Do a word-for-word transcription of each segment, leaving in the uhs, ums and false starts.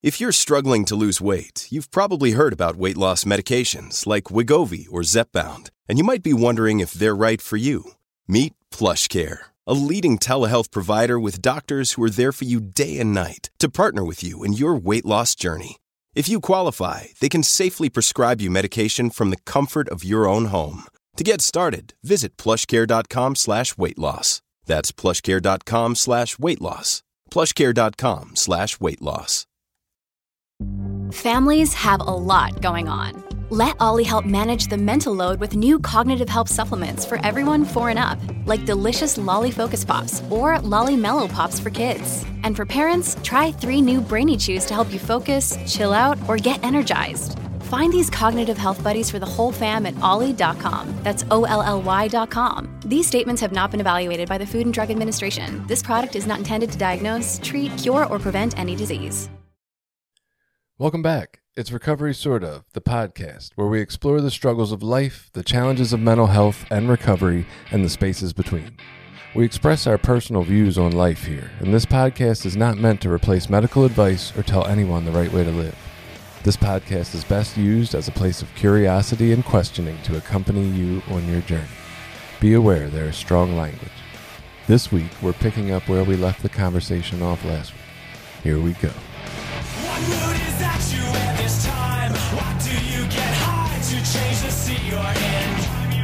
If you're struggling to lose weight, you've probably heard about weight loss medications like Wegovy or Zepbound, and you might be wondering if they're right for you. Meet PlushCare, a leading telehealth provider with doctors who are there for you day and night to partner with you in your weight loss journey. If you qualify, they can safely prescribe you medication from the comfort of your own home. To get started, visit plushcare.com slash weight loss. That's plushcare.com slash weight loss. plushcare.com slash weight loss. Families have a lot going on. Let Ollie help manage the mental load with new cognitive help supplements for everyone four and up, like delicious Lolly Focus Pops or Lolly Mellow Pops for kids. And for parents, try three new Brainy Chews to help you focus, chill out, or get energized. Find these cognitive health buddies for the whole fam at ollie dot com. That's O L L Y dot com. These statements have not been evaluated by the Food and Drug Administration. This product is not intended to diagnose, treat, cure, or prevent any disease. Welcome back. It's Recovery Sort Of, the podcast, where we explore the struggles of life, the challenges of mental health and recovery, and the spaces between. We express our personal views on life here, and this podcast is not meant to replace medical advice or tell anyone the right way to live. This podcast is best used as a place of curiosity and questioning to accompany you on your journey. Be aware there is strong language. This week, we're picking up where we left the conversation off last week. Here we go. What mood is that you at this time? Why do you get high to change the seat you're in?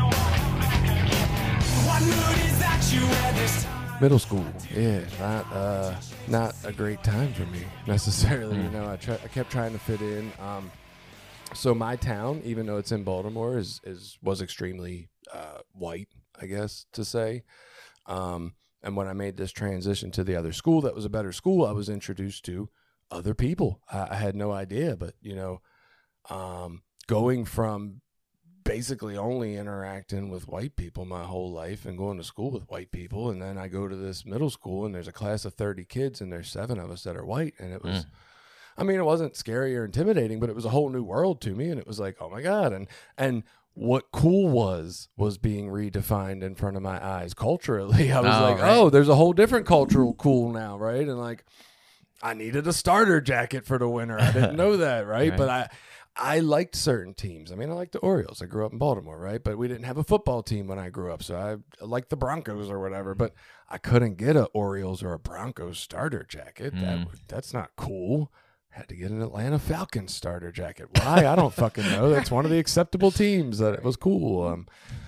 What mood is that you at this time? Middle school, yeah, not uh, not a great time for me necessarily. Mm. You know, I, try, I kept trying to fit in. Um, so my town, even though it's in Baltimore, is is was extremely uh, white, I guess to say. Um, and when I made this transition to the other school, that was a better school, I was introduced to other people. I, I had no idea, but you know, um, going from basically only interacting with white people my whole life and going to school with white people, and then I go to this middle school and there's a class of thirty kids and there's seven of us that are white, and it was, mm. I mean, it wasn't scary or intimidating, but it was a whole new world to me, and it was like, oh my God, and and what cool was was being redefined in front of my eyes culturally. I was oh, like, right. oh, there's a whole different cultural cool now, right? And like, I needed a starter jacket for the winter. I didn't know that, right? right? But I I liked certain teams. I mean, I liked the Orioles. I grew up in Baltimore, right? But we didn't have a football team when I grew up, so I liked the Broncos or whatever. But I couldn't get a Orioles or a Broncos starter jacket. Mm. That That's not cool. Had to get an Atlanta Falcons starter jacket. Why? I don't fucking know. That's one of the acceptable teams. That it was cool. Um,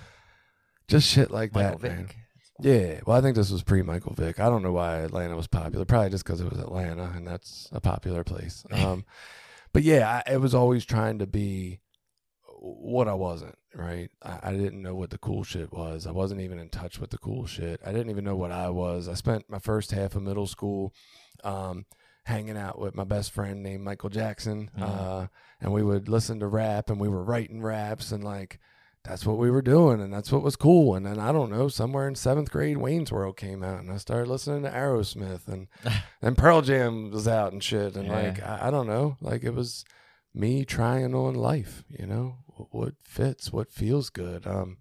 just shit like Michael that, Vick. Man. Yeah, well, I think this was pre-Michael Vick. I don't know why Atlanta was popular. Probably just because it was Atlanta, and that's a popular place. Um, but yeah, I, it was always trying to be what I wasn't, right? I, I didn't know what the cool shit was. I wasn't even in touch with the cool shit. I didn't even know what I was. I spent my first half of middle school um, hanging out with my best friend named Michael Jackson, mm. uh, and we would listen to rap, and we were writing raps, and like, that's what we were doing, and that's what was cool. And then, I don't know, somewhere in seventh grade, Wayne's World came out, and I started listening to Aerosmith, and then Pearl Jam was out and shit. And, yeah. like, I, I don't know, like, it was me trying on life, you know, what fits, what feels good. Um,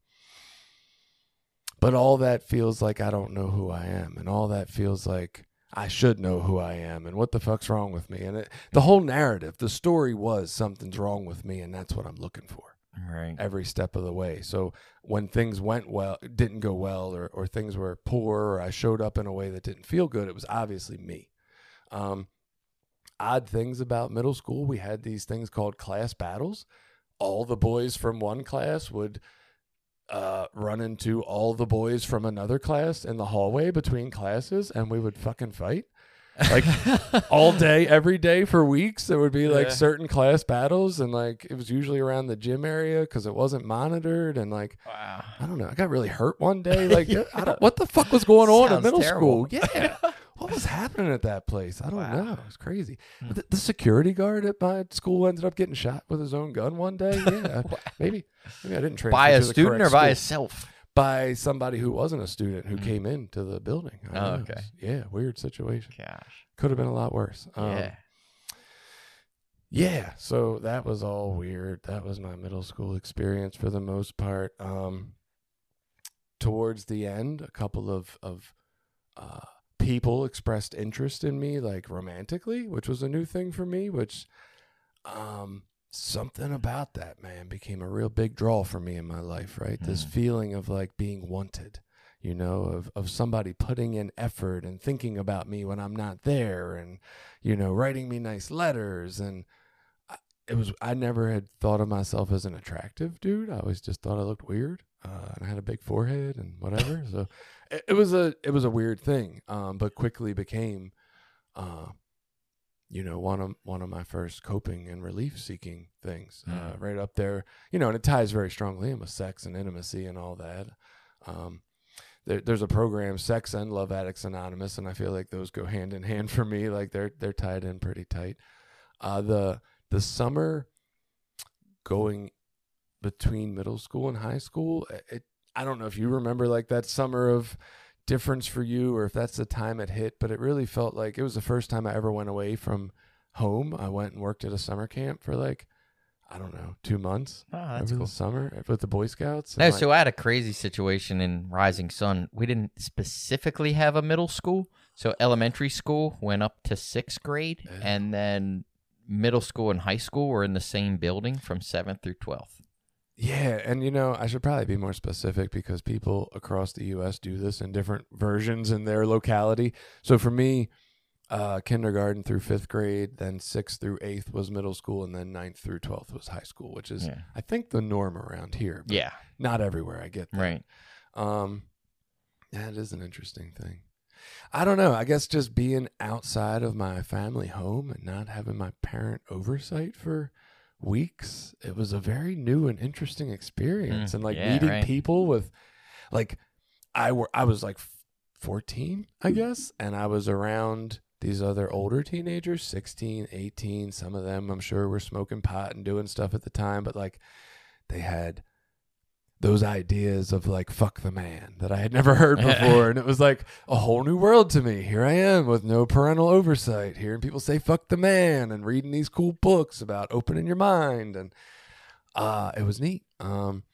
but all that feels like I don't know who I am, and all that feels like I should know who I am, and what the fuck's wrong with me. And it, the whole narrative, the story was something's wrong with me, and that's what I'm looking for. Right. Every step of the way. So when things went well, didn't go well, or, or things were poor, or I showed up in a way that didn't feel good, it was obviously me. Um, odd things about middle school, we had these things called class battles. All the boys from one class would uh, run into all the boys from another class in the hallway between classes, and we would fucking fight. Like all day, every day for weeks, there would be like yeah. certain class battles, and like it was usually around the gym area because it wasn't monitored. And like, wow. I don't know, I got really hurt one day. Like, yeah. I don't, what the fuck was going on Sounds in middle terrible. school? Yeah, what was happening at that place? I don't wow. know. It was crazy. But the, the security guard at my school ended up getting shot with his own gun one day. Yeah, maybe, maybe I didn't transfer by a to the student or school. by himself. By somebody who wasn't a student who mm. came into the building. I oh, know. okay. Yeah, weird situation. Gosh. Could have been a lot worse. Um, yeah. Yeah, so that was all weird. That was my middle school experience for the most part. Um, towards the end, a couple of, of uh, people expressed interest in me, like romantically, which was a new thing for me, which um, something about that, man, became a real big draw for me in my life, right? Mm. This feeling of like being wanted, you know, of, of somebody putting in effort and thinking about me when I'm not there and, you know, writing me nice letters. And I, it was, I never had thought of myself as an attractive dude. I always just thought I looked weird. Uh, and I had a big forehead and whatever. So it, it was a, it was a weird thing. Um, but quickly became, uh, you know, one of, one of my first coping and relief seeking things, uh, mm. right up there, you know, and it ties very strongly in with sex and intimacy and all that. Um, There, there's a program, Sex and Love Addicts Anonymous, and I feel like those go hand in hand for me. Like they're they're tied in pretty tight. Uh, the the summer going between middle school and high school, it I don't know if you remember like that summer of difference for you, or if that's the time it hit, but it really felt like it was the first time I ever went away from home. I went and worked at a summer camp for like, I don't know, two months oh, that's over cool. the summer with the Boy Scouts. No, like, so I had a crazy situation in Rising Sun. We didn't specifically have a middle school. So elementary school went up to sixth grade, yeah. and then middle school and high school were in the same building from seventh through twelfth. Yeah, and you know, I should probably be more specific because people across the U S do this in different versions in their locality. So for me, Uh, kindergarten through fifth grade, then sixth through eighth was middle school, and then ninth through twelfth was high school, which is, yeah. I think, the norm around here. But yeah. Not everywhere, I get that. Right. Um, yeah, it is an interesting thing. I don't know. I guess just being outside of my family home and not having my parent oversight for weeks, it was a very new and interesting experience. Mm, and like yeah, meeting right. people with, like, I were I was like fourteen, I guess, and I was around these other older teenagers, sixteen, eighteen, some of them I'm sure were smoking pot and doing stuff at the time, but like they had those ideas of like, fuck the man that I had never heard before. And it was like a whole new world to me. Here I am with no parental oversight, hearing people say, fuck the man, and reading these cool books about opening your mind. And uh, it was neat. Um,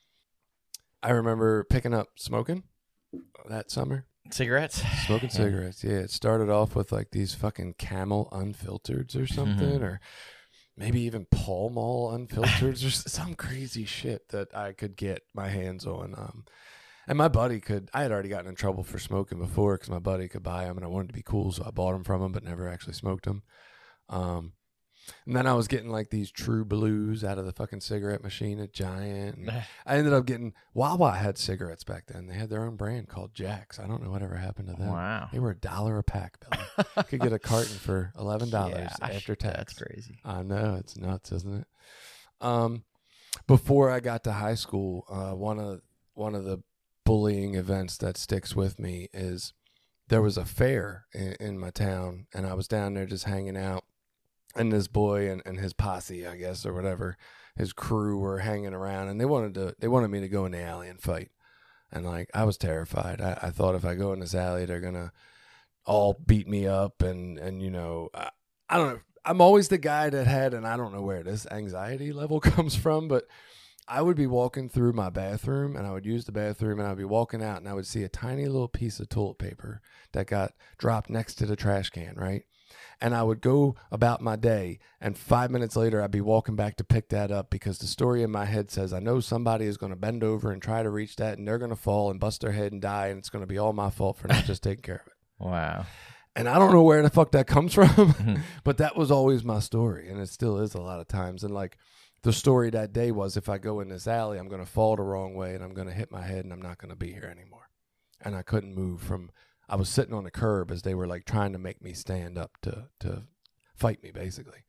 I remember picking up smoking that summer. Cigarettes? Smoking cigarettes, yeah. It started off with like these fucking Camel unfiltereds or something, mm-hmm. or maybe even Pall Mall unfiltereds or some crazy shit that I could get my hands on. Um, and my buddy could, I had already gotten in trouble for smoking before because my buddy could buy them and I wanted to be cool, so I bought them from him but never actually smoked them. Um, and then I was getting like these True Blues out of the fucking cigarette machine at Giant. And I ended up getting, Wawa had cigarettes back then. They had their own brand called Jacks. I don't know whatever happened to them. Wow. They were a dollar a pack, Billy. Could get a carton for eleven dollars yeah, after tax. That's crazy. I know. It's nuts, isn't it? Um, before I got to high school, uh, one of one of the bullying events that sticks with me is there was a fair in, in my town, and I was down there just hanging out. And this boy and, and his posse, I guess, or whatever, his crew were hanging around, and they wanted to they wanted me to go in the alley and fight. And like I was terrified. I, I thought if I go in this alley, they're gonna all beat me up, and and you know, I, I don't know. I'm always the guy that had, and I don't know where this anxiety level comes from, but I would be walking through my bathroom, and I would use the bathroom, and I'd be walking out, and I would see a tiny little piece of toilet paper that got dropped next to the trash can, right? And I would go about my day, and five minutes later, I'd be walking back to pick that up because the story in my head says, I know somebody is going to bend over and try to reach that, and they're going to fall and bust their head and die, and it's going to be all my fault for not just taking care of it. Wow. And I don't know where the fuck that comes from, but that was always my story, and it still is a lot of times. And like the story that day was, if I go in this alley, I'm going to fall the wrong way, and I'm going to hit my head, and I'm not going to be here anymore. And I couldn't move from... I was sitting on the curb as they were like trying to make me stand up to, to fight me basically.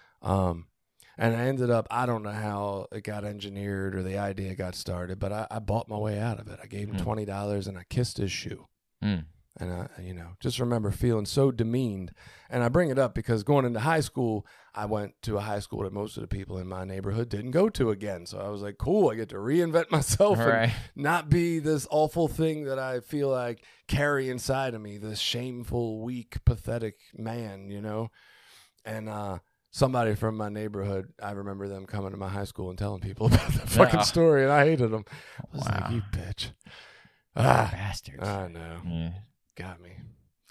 Um, and I ended up, I don't know how it got engineered or the idea got started, but I, I bought my way out of it. I gave him mm. twenty dollars and I kissed his shoe. Mm. And I, you know, just remember feeling so demeaned. And I bring it up because going into high school, I went to a high school that most of the people in my neighborhood didn't go to again. So I was like, cool, I get to reinvent myself All and right. not be this awful thing that I feel like carry inside of me, this shameful, weak, pathetic man, you know? And uh, somebody from my neighborhood, I remember them coming to my high school and telling people about the fucking Yeah. story, and I hated them. I was Wow. like, you bitch. Ah, Bastards. I know. Yeah. Got me.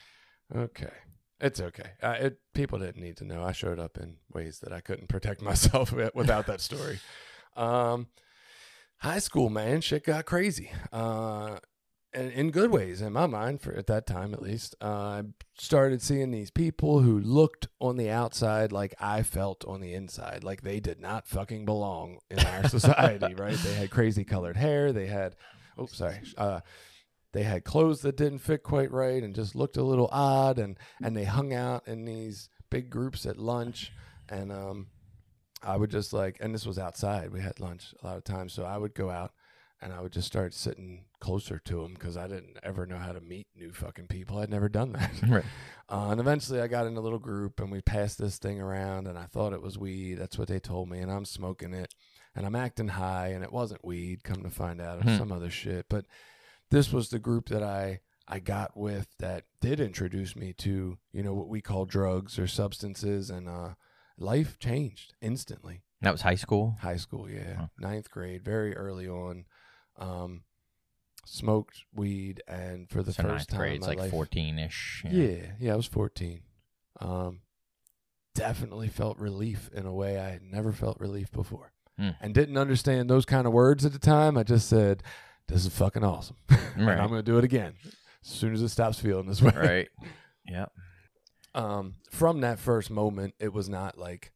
Okay. It's okay. Uh, it people didn't need to know. I showed up in ways that I couldn't protect myself with, without that story. Um, high school, man, shit got crazy. Uh, and in good ways, in my mind, for at that time at least. Uh, I started seeing these people who looked on the outside like I felt on the inside, like they did not fucking belong in our society, right? They had crazy colored hair. They had, oh, sorry. Uh, They had clothes that didn't fit quite right and just looked a little odd, and, and they hung out in these big groups at lunch, and um, I would just like, and this was outside. We had lunch a lot of times, so I would go out, and I would just start sitting closer to them because I didn't ever know how to meet new fucking people. I'd never done that. Right. Uh, and eventually I got in a little group, and we passed this thing around, and I thought it was weed. That's what they told me, and I'm smoking it, and I'm acting high, and it wasn't weed, come to find out. It was Hmm. some other shit, but this was the group that I, I got with that did introduce me to, you know, what we call drugs or substances, and uh, life changed instantly. That was high school? High school, yeah. Huh. Ninth grade, very early on. Um, smoked weed, and for the So first ninth time grade, in it's my like life, fourteen-ish. yeah, yeah, I was fourteen. Um, definitely felt relief in a way I had never felt relief before, Hmm. and didn't understand those kind of words at the time. I just said, "This is fucking awesome," and Right. I'm going to do it again as soon as it stops feeling this way. Right. Yep. Um, from that first moment, it was not like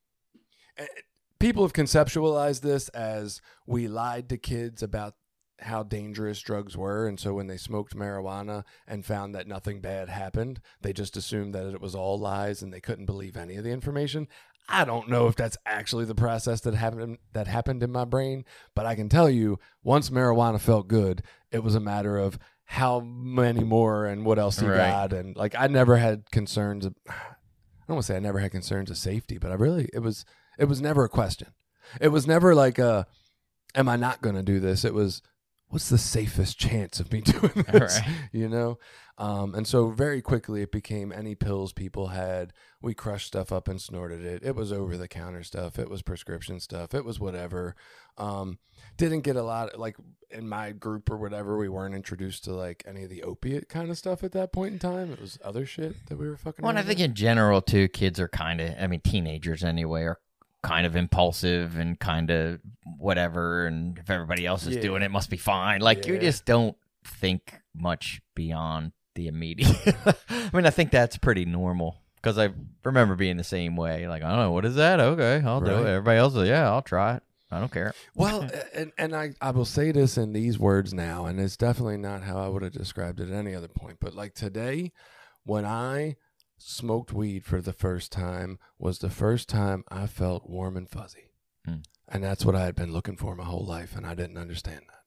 eh, people have conceptualized this as we lied to kids about how dangerous drugs were, and so when they smoked marijuana and found that nothing bad happened, they just assumed that it was all lies and they couldn't believe any of the information. I don't know if that's actually the process that happened that happened in my brain, but I can tell you, once marijuana felt good, it was a matter of how many more and what else you Right. got, and like I never had concerns of, I don't want to say I never had concerns of safety, but I really it was it was never a question. It was never like a, am I not going to do this? It was, what's the safest chance of me doing this? Right. You know? Um, and so very quickly it became any pills people had. We crushed stuff up and snorted it. It was over the counter stuff. It was prescription stuff. It was whatever. Um, didn't get a lot, like in my group or whatever, we weren't introduced to like any of the opiate kind of stuff at that point in time. It was other shit that we were fucking Well, and I around think with. in general, too, kids are kind of, I mean, teenagers anyway, are kind of impulsive and kind of whatever. And if everybody else is Yeah. doing it, must be fine. Like, you Yeah. just don't think much beyond the immediate. I mean, I think that's pretty normal because I remember being the same way. Like, I don't know, what is that? Okay, I'll do Right. it. Everybody else is, yeah, I'll try it. I don't care. Well, and, and I, I will say this in these words now, and it's definitely not how I would have described it at any other point. But like today, when I smoked weed for the first time, was the first time I felt warm and fuzzy. Hmm. And that's what I had been looking for my whole life, and I didn't understand that.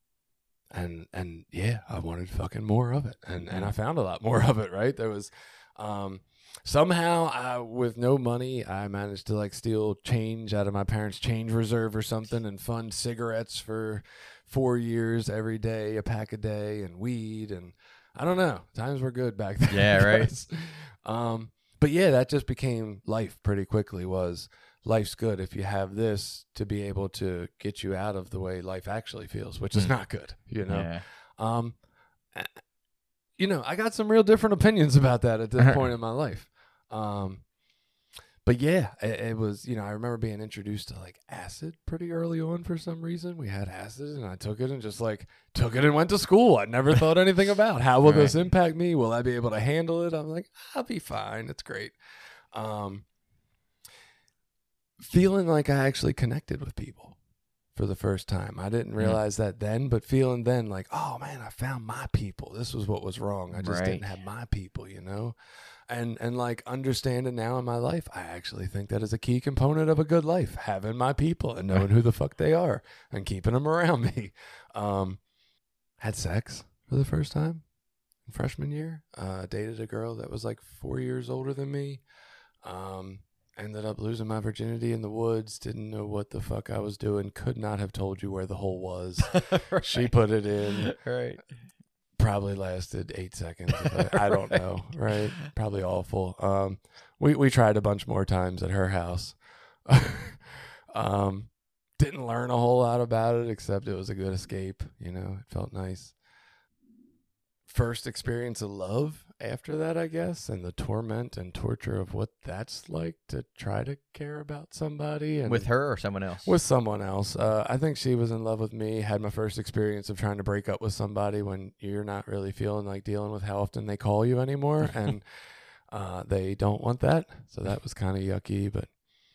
And and yeah, I wanted fucking more of it, and and I found a lot more of it. Right, there was. Um, Somehow, I, with no money, I managed to like steal change out of my parents' change reserve or something and fund cigarettes for four years every day, a pack a day, and weed. And I don't know. Times were good back then. Yeah, right. guys. Um, but yeah, that just became life pretty quickly. Was life's good if you have this to be able to get you out of the way life actually feels, which is Mm. not good, you know? Yeah. Um, you know, I got some real different opinions about that at this point in my life. Um, but yeah, it, it was, you know, I remember being introduced to like acid pretty early on for some reason. We had acid and I took it and just like took it and went to school. I never thought anything about how will this Right. impact me? Will I be able to handle it? I'm like, I'll be fine. It's great. Um, feeling like I actually connected with people for the first time. I didn't realize that then, but feeling then like, oh man, I found my people. This was what was wrong. I just Right. didn't have my people, you know? And and like understanding now in my life, I actually think that is a key component of a good life, having my people and knowing who the fuck they are and keeping them around me. Um, had sex for the first time in freshman year. Uh, dated a girl that was like four years older than me. Um, ended up losing my virginity in the woods. Didn't know what the fuck I was doing. Could not have told you where the hole was. She put it in. Right. Probably lasted eight seconds. If I, I don't know. Right? Probably awful. Um, we we tried a bunch more times at her house. um, didn't learn a whole lot about it, except it was a good escape. You know, it felt nice. First experience of love, after that, I guess, and the torment and torture of what that's like to try to care about somebody. And With her or someone else? With someone else. Uh, I think she was in love with me, had my first experience of trying to break up with somebody when you're not really feeling like dealing with how often they call you anymore, and uh, they don't want that. So that was kind of yucky, but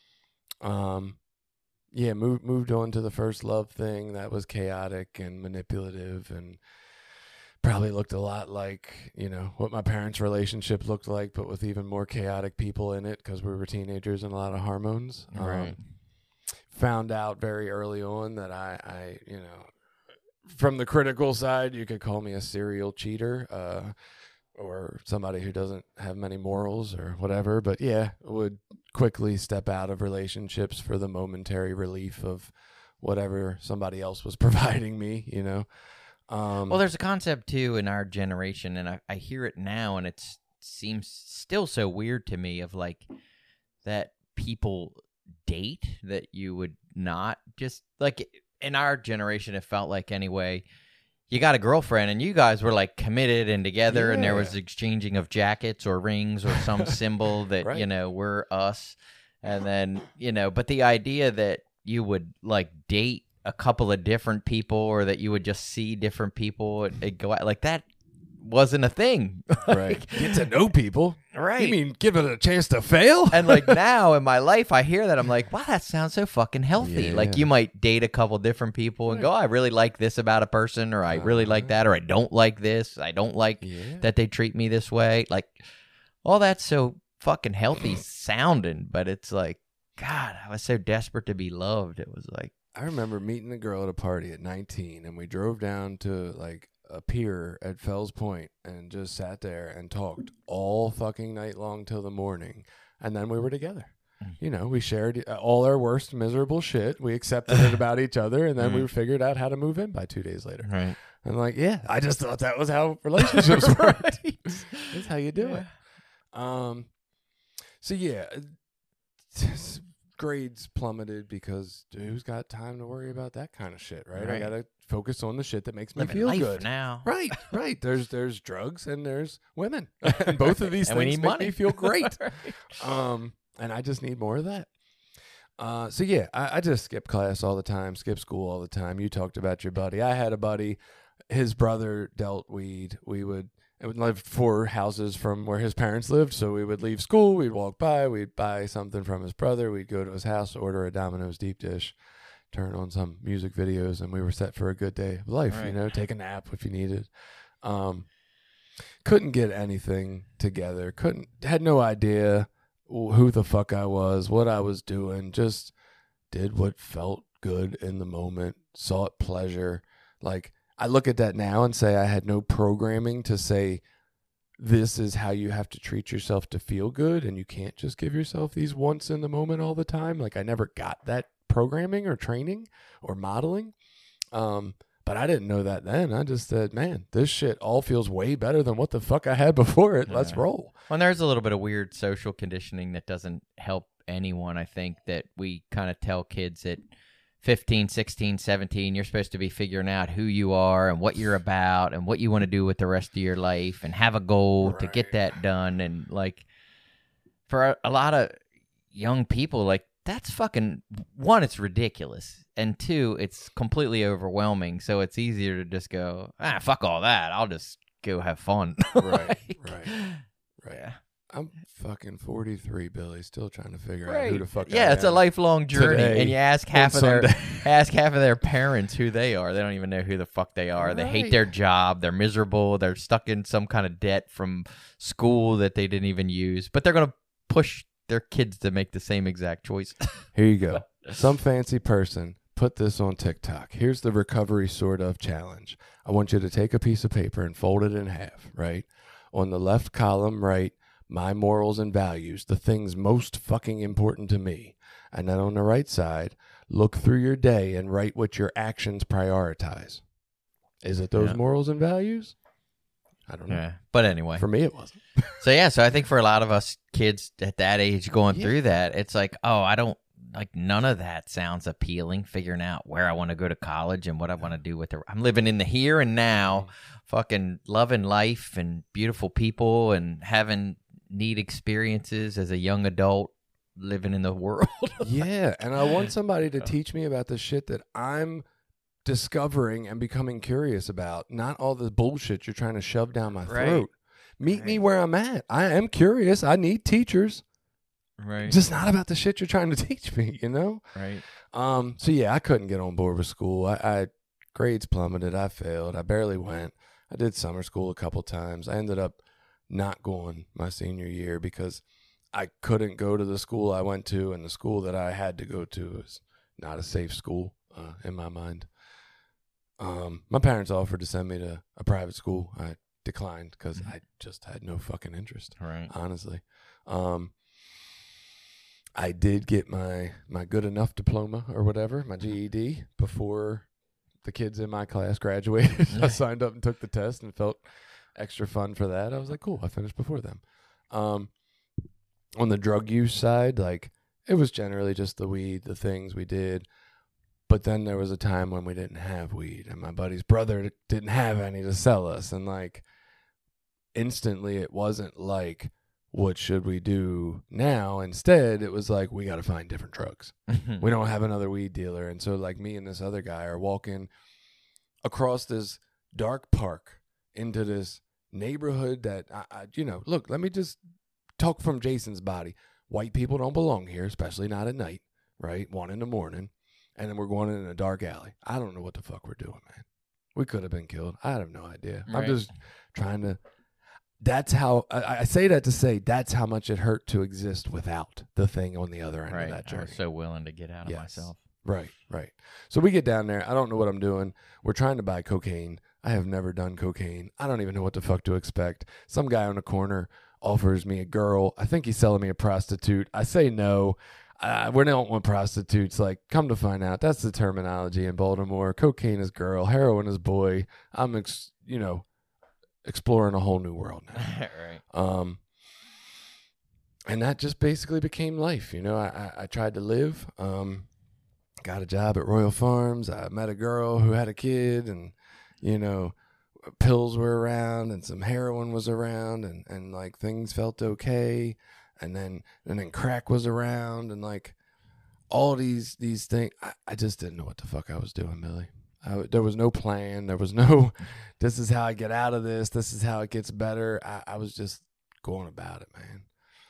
um, yeah, moved, moved on to the first love thing. That was chaotic and manipulative and probably looked a lot like, you know, what my parents' relationship looked like, but with even more chaotic people in it because we were teenagers and a lot of hormones. Right. Um, found out very early on that I, I, you know, from the critical side, you could call me a serial cheater uh, or somebody who doesn't have many morals or whatever. But yeah, would quickly step out of relationships for the momentary relief of whatever somebody else was providing me, you know. Um, Well, there's a concept, too, in our generation, and I, I hear it now, and it seems still so weird to me of, like, that people date that you would not just, like, in our generation, it felt like, anyway, you got a girlfriend, and you guys were, like, committed and together, and there was Yeah. exchanging of jackets or rings or some symbol that, Right. you know, we're us, and then, you know, but the idea that you would, like, date a couple of different people or that you would just see different people and, and go out like that wasn't a thing. right. Get to know people. Right. You mean give it a chance to fail? And like now in my life, I hear that I'm like, wow, that sounds so fucking healthy. Yeah. Like you might date a couple different people and go, oh, I really like this about a person, or I really like that, or I don't like this. I don't like Yeah. that they treat me this way. Like all that's so fucking healthy sounding, but it's like, God, I was so desperate to be loved. It was like, I remember meeting a girl at a party at nineteen, and we drove down to like a pier at Fells Point and just sat there and talked all fucking night long till the morning, and then we were together. You know, we shared all our worst miserable shit. We accepted it about each other, and then we figured out how to move in by two days later. right. And like, yeah, I just thought that was how relationships worked. That's how you do Yeah. it. Um, so yeah, grades plummeted because who's got time to worry about that kind of shit, right? I Right. gotta focus on the shit that makes me Living feel life good. now. Right, right. There's there's drugs and there's women, and both of these And we things need make money. me feel great. Right. Um, and I just need more of that. Uh, so yeah, I, I just skip class all the time, skip school all the time. You talked about your buddy. I had a buddy. His brother dealt weed. We would. It would live four houses from where his parents lived, so we would leave school, we'd walk by, we'd buy something from his brother, we'd go to his house, order a Domino's deep dish, turn on some music videos, and we were set for a good day of life, Right. you know, take a nap if you needed. Um, couldn't get anything together, couldn't, had no idea who the fuck I was, what I was doing, just did what felt good in the moment, sought pleasure, like, I look at that now and say I had no programming to say this is how you have to treat yourself to feel good, and you can't just give yourself these once in the moment all the time. Like I never got that programming or training or modeling. Um, but I didn't know that then. I just said, man, this shit all feels way better than what the fuck I had before it. Let's Yeah. roll. Well, and there's a little bit of weird social conditioning that doesn't help anyone. I think that we kind of tell kids at fifteen, sixteen, seventeen, you're supposed to be figuring out who you are and what you're about and what you want to do with the rest of your life and have a goal to get that done. And like for a, a lot of young people, like that's fucking, one, it's ridiculous. And two, it's completely overwhelming. So it's easier to just go, ah, fuck all that. I'll just go have fun. Right, Like, right, right. Yeah. I'm fucking forty-three, Billy, still trying to figure out Right. who the fuck Yeah, I it's a am. lifelong journey, today and you ask on half of their Sunday. ask half of their parents who they are. They don't even know who the fuck they are. They hate Right. their job. They're miserable. They're stuck in some kind of debt from school that they didn't even use. But they're gonna push their kids to make the same exact choice. Here you go. Some fancy person put this on TikTok. Here's the recovery sort of challenge. I want you to take a piece of paper and fold it in half, right? On the left column, write my morals and values, the things most fucking important to me. And then on the right side, look through your day and write what your actions prioritize. Is it those Yeah. morals and values? I don't know. Yeah. But anyway, For me, it wasn't. so yeah, so I think for a lot of us kids at that age going Yeah. through that, it's like, oh, I don't like none of that sounds appealing. Figuring out where I want to go to college and what I want to do with it. I'm living in the here and now, fucking loving life and beautiful people and having neat experiences as a young adult living in the world. Yeah, and I want somebody to teach me about the shit that I'm discovering and becoming curious about, not all the bullshit you're trying to shove down my Right. throat. Meet Right. me where I'm at. I am curious. I need teachers. Right. Just not about the shit you're trying to teach me, you know? Right. Um, so yeah, I couldn't get on board with school. I, I grades plummeted. I failed. I barely went. I did summer school a couple times. I ended up not going my senior year because I couldn't go to the school I went to, and the school that I had to go to was not a safe school uh, in my mind. Um, my parents offered to send me to a private school. I declined because I just had no fucking interest, Right. honestly. Um, I did get my, my good enough diploma or whatever, my G E D, before the kids in my class graduated. I signed up and took the test and felt extra fun for that. I was like, cool, I finished before them. Um, on the drug use side, like, it was generally just the weed, the things we did. But then there was a time when we didn't have weed, and my buddy's brother didn't have any to sell us. And, like, instantly it wasn't like, what should we do now? Instead, it was like, we got to find different drugs. We don't have another weed dealer. And so, like, me and this other guy are walking across this dark park into this neighborhood that, I, I, you know, look, let me just talk from Jason's body. White people don't belong here, especially not at night, right? One in the morning. And then we're going in a dark alley. I don't know what the fuck we're doing, man. We could have been killed. I have no idea. Right. I'm just trying to. That's how I, I say that to say that's how much it hurt to exist without the thing on the other end Right. of that I journey. was so willing to get out of Yes. myself. Right, right. So we get down there. I don't know what I'm doing. We're trying to buy cocaine. I have never done cocaine. I don't even know what the fuck to expect. Some guy on the corner offers me a girl. I think he's selling me a prostitute. I say no. Uh, we don't want prostitutes. Like, come to find out, that's the terminology in Baltimore. Cocaine is girl, heroin is boy. I'm, ex- you know, exploring a whole new world now. Right. Um, and that just basically became life. You know, I, I, I tried to live, um, got a job at Royal Farms. I met a girl who had a kid, and, you know, pills were around and some heroin was around, and, and like things felt okay. And then, and then crack was around, and like all these, these things. I, I just didn't know what the fuck I was doing, Billy. I, there was no plan. There was no, this is how I get out of this. This is how it gets better. I, I was just going about it, man.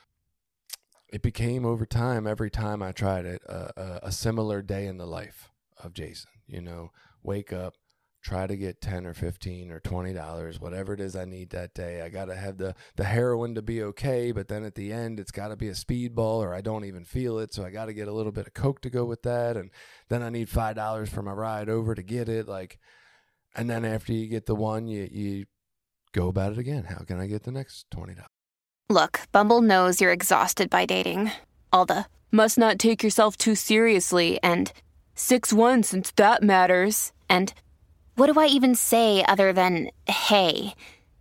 It became over time, every time I tried it, uh, a, a similar day in the life of Jason. You know, wake up, try to get ten or fifteen or twenty dollars, whatever it is I need that day. I got to have the, the heroin to be okay, but then at the end, it's got to be a speedball or I don't even feel it, so I got to get a little bit of Coke to go with that, and then I need five dollars for my ride over to get it. Like, and then after you get the one, you, you go about it again. How can I get the next twenty dollars? Look, Bumble knows you're exhausted by dating. All the, must not take yourself too seriously, and six one since that matters, and what do I even say other than, hey?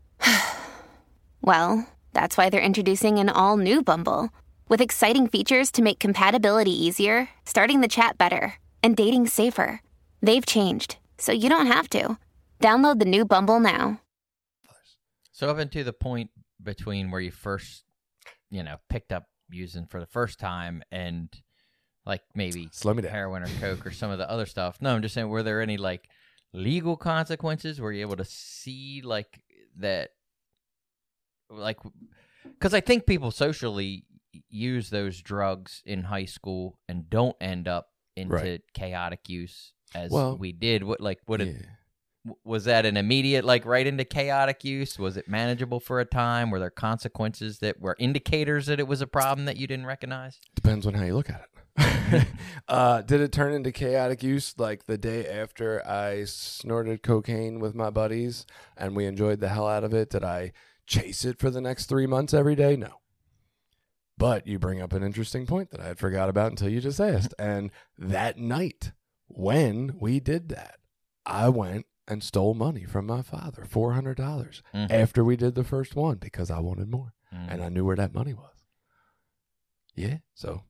Well, that's why they're introducing an all-new Bumble, with exciting features to make compatibility easier, starting the chat better, and dating safer. They've changed, so you don't have to. Download the new Bumble now. So up until the point between where you first, you know, picked up using for the first time and like maybe Slow me down. heroin or coke or some of the other stuff. No, I'm just saying, were there any like legal consequences? Were you able to see like that? Like, because I think people socially use those drugs in high school and don't end up into Right. chaotic use as Well, we did. What like what did Yeah. W- was that an immediate, like, right into chaotic use? Was it manageable for a time? Were there consequences that were indicators that it was a problem that you didn't recognize? Depends on how you look at it. uh, did it turn into chaotic use like the day after I snorted cocaine with my buddies and we enjoyed the hell out of it? Did I chase it for the next three months every day? No. But you bring up an interesting point that I had forgot about until you just asked. And that night when we did that, I went and stole money from my father, four hundred dollars, Mhm. after we did the first one because I wanted more. Mm. And I knew where that money was. Yeah. So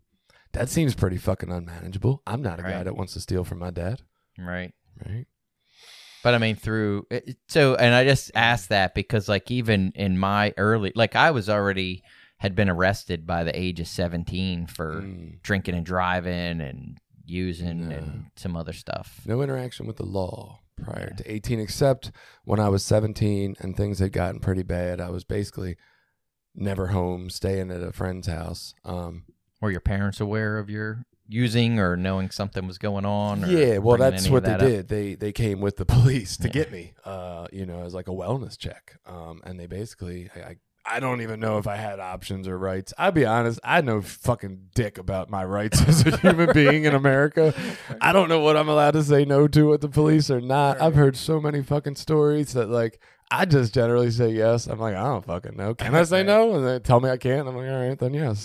that seems pretty fucking unmanageable. I'm not a guy Right. that wants to steal from my dad. Right. Right. But I mean, through it- so, and I just asked that because, like, even in my early, like, I was already had been arrested by the age of seventeen for Mm. drinking and driving and using No. and some other stuff. No interaction with the law prior Yeah. to eighteen, except when I was seventeen and things had gotten pretty bad. I was basically never home, staying at a friend's house. Um, Were your parents aware of your using or knowing something was going on? Or yeah, well, bringing that's any of what they that up? did. They they came with the police to Yeah. get me, uh, you know, as like a wellness check. Um, and they basically, I, I, I don't even know if I had options or rights. I'll be honest, I know fucking dick about my rights as a human being in America. I don't know what I'm allowed to say no to with the police or not. I've heard so many fucking stories that like I just generally say yes. I'm like, I don't fucking know. Can I say no? And they tell me I can't. I'm like, all right, then yes.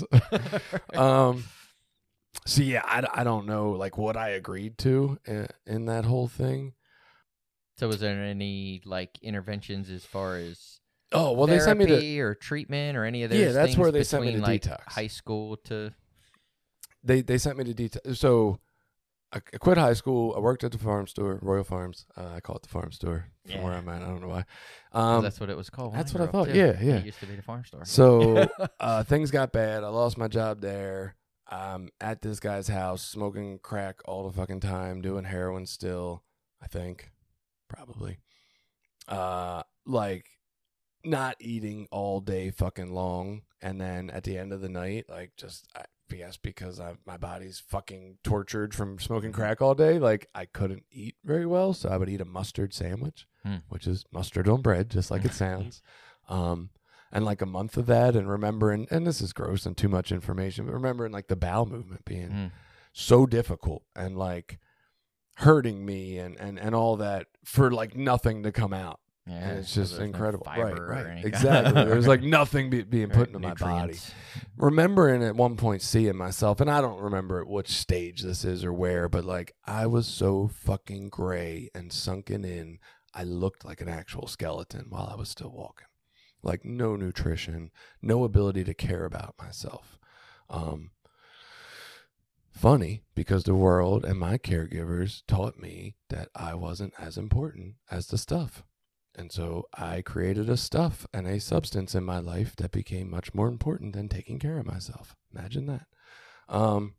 um, so yeah, I, I don't know like what I agreed to in, in that whole thing. So, was there any like interventions as far as Oh well, they sent me to therapy or treatment or any of those? Yeah, that's things where they sent me between, to like, detox. high school to they they sent me to detail. So I, I quit high school. I worked at the farm store, Royal Farms. Uh, I call it the farm store from Yeah. where I'm at. I don't know why. 'cause Um, that's what it was called. when that's I what I grew up, thought. too. Yeah, yeah. It used to be the farm store. So uh, things got bad. I lost my job there. I'm at this guy's house smoking crack all the fucking time, doing heroin still, I think. Probably. Uh, like, not eating all day fucking long. And then at the end of the night, like, just, I guess because I, my body's fucking tortured from smoking crack all day, like, I couldn't eat very well. So I would eat a mustard sandwich, Hmm. which is mustard on bread, just like it sounds. Um, and like a month of that, and remembering, and this is gross and too much information, but remembering like the bowel movement being Mm. so difficult and like hurting me and, and, and all that for like nothing to come out. Yeah, And it's so just there's no incredible. fiber Right, or right. any kind Exactly. of- There's like nothing be, being put Right, into my body. nutrients. Remembering at one point seeing myself, and I don't remember at which stage this is or where, but like I was so fucking gray and sunken in, I looked like an actual skeleton while I was still walking. Like no nutrition, no ability to care about myself. Um, funny because the world and my caregivers taught me that I wasn't as important as the stuff. And so I created a stuff and a substance in my life that became much more important than taking care of myself. Imagine that. Um,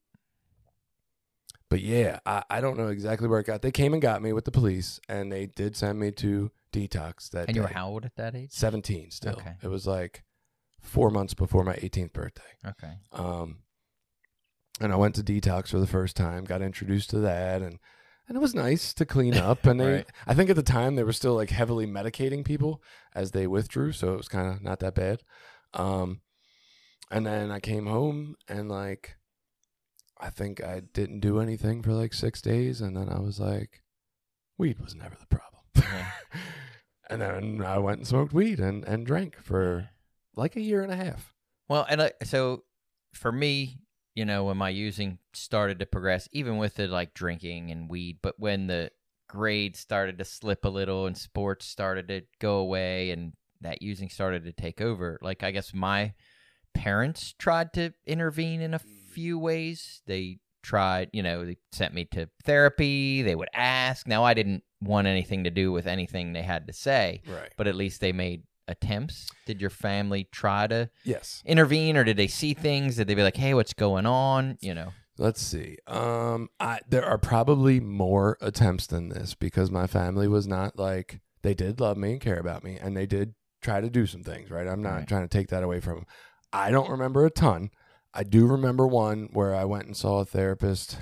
but yeah, I, I don't know exactly where it got. They came and got me with the police, and they did send me to detox that And you were day. how old at that age? seventeen still. Okay. It was like four months before my eighteenth birthday. Okay. Um, and I went to detox for the first time, got introduced to that, and and it was nice to clean up. And they, Right. I think at the time they were still like heavily medicating people as they withdrew, so it was kind of not that bad. Um, and then I came home and like, I think I didn't do anything for like six days, and then I was like, weed was never the problem. Yeah. And then I went and smoked weed and, and drank for like a year and a half. Well, and uh, so for me, you know, when my using started to progress, even with the like drinking and weed, but when the grades started to slip a little and sports started to go away and that using started to take over, like I guess my parents tried to intervene in a few ways. They tried, you know, they sent me to therapy. They would ask. Now, I didn't want anything to do with anything they had to say, Right. but at least they made attempts. Did your family try to Yes. intervene, or did they see things? Did they be like, hey, what's going on? You know? Let's see. Um, I there are probably more attempts than this because my family was not like, they did love me and care about me, and they did try to do some things, right? I'm not Right. trying to take that away from them. I don't remember a ton. I do remember one where I went and saw a therapist,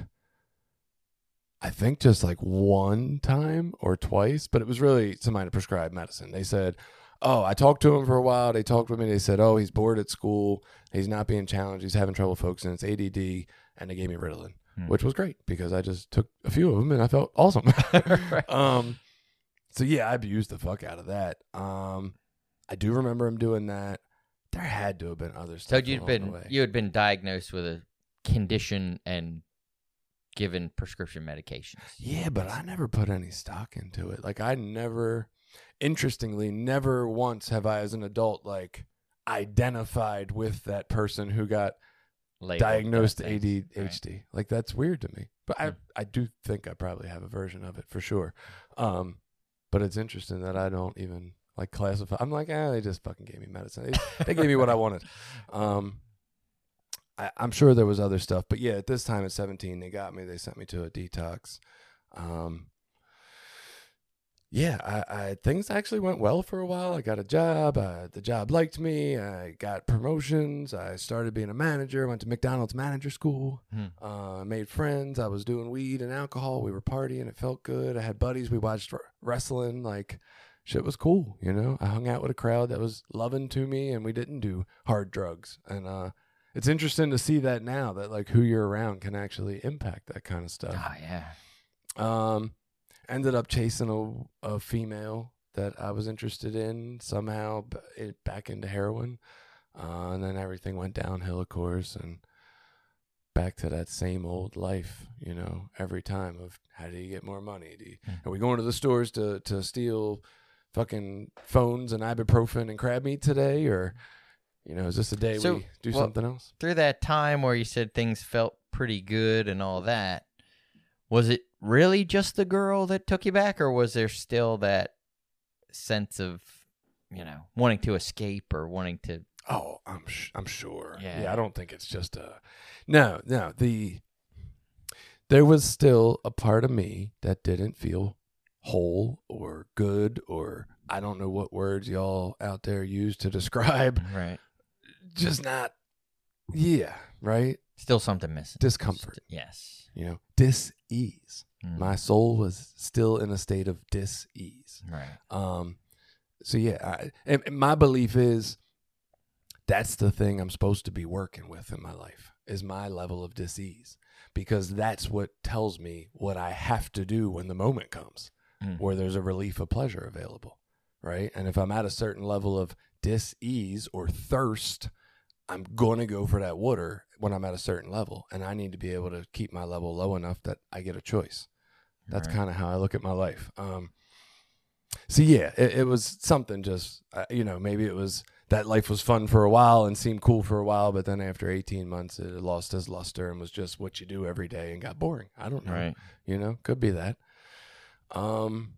I think just like one time or twice, but it was really somebody to prescribe medicine. They said, oh, I talked to him for a while. They talked with me. They said, oh, he's bored at school. He's not being challenged. He's having trouble focusing. It's A D D. And they gave me Ritalin, Hmm. which was great because I just took a few of them and I felt awesome. Right. um, so yeah, I abused the fuck out of that. Um, I do remember him doing that. There had to have been other So stuff. you'd along been the way. you had been diagnosed with a condition and given prescription medications. Yeah, but I never put any stock into it. Like I never, interestingly, never once have I as an adult like identified with that person who got labeled diagnosed those A D things. H D. Like, that's weird to me. But I, Hmm. I do think I probably have a version of it for sure. Um, but it's interesting that I don't even like classify. I'm like, ah, they just fucking gave me medicine. They, they gave me what I wanted. Um, I, I'm sure there was other stuff, but yeah, at this time at seventeen, they got me. They sent me to a detox. Um, yeah, I, I things actually went well for a while. I got a job. Uh, the job liked me. I got promotions. I started being a manager. Went to McDonald's manager school. Hmm. Uh, made friends. I was doing weed and alcohol. We were partying. It felt good. I had buddies. We watched r- wrestling. Like, shit was cool. You know, I hung out with a crowd that was loving to me, and we didn't do hard drugs. And uh, it's interesting to see that now, that like who you're around can actually impact that kind of stuff. Oh, yeah. Um, ended up chasing a, a female that I was interested in somehow, b- it, back into heroin. Uh, and then everything went downhill, of course, and back to that same old life, you know, every time of how do you get more money? Do you, Mm. Are we going to the stores to, to steal fucking phones and ibuprofen and crab meat today? Or, you know, is this a day So, we do well, something else? Through that time where you said things felt pretty good and all that, was it really just the girl that took you back, or was there still that sense of, you know, wanting to escape or wanting to? Oh, I'm sh- I'm sure. Yeah. Yeah, I don't think it's just a. No, no. The there was still a part of me that didn't feel whole or good, or I don't know what words y'all out there use to describe. Right. Just not. Yeah. Right. Still something missing. Discomfort. St- yes. You know, dis-ease. Mm. My soul was still in a state of dis-ease. Right. Um, so yeah, I, and, and my belief is that's the thing I'm supposed to be working with in my life, is my level of dis-ease, because that's what tells me what I have to do when the moment comes, Mm. where there's a relief of pleasure available, right? And if I'm at a certain level of dis-ease or thirst, I'm going to go for that water when I'm at a certain level, and I need to be able to keep my level low enough that I get a choice. That's Right. kind of how I look at my life. Um, so yeah, it, it was something just, uh, you know, maybe it was that life was fun for a while and seemed cool for a while, but then after eighteen months, it lost its luster and was just what you do every day and got boring. I don't know. Right. You know, could be that. Um,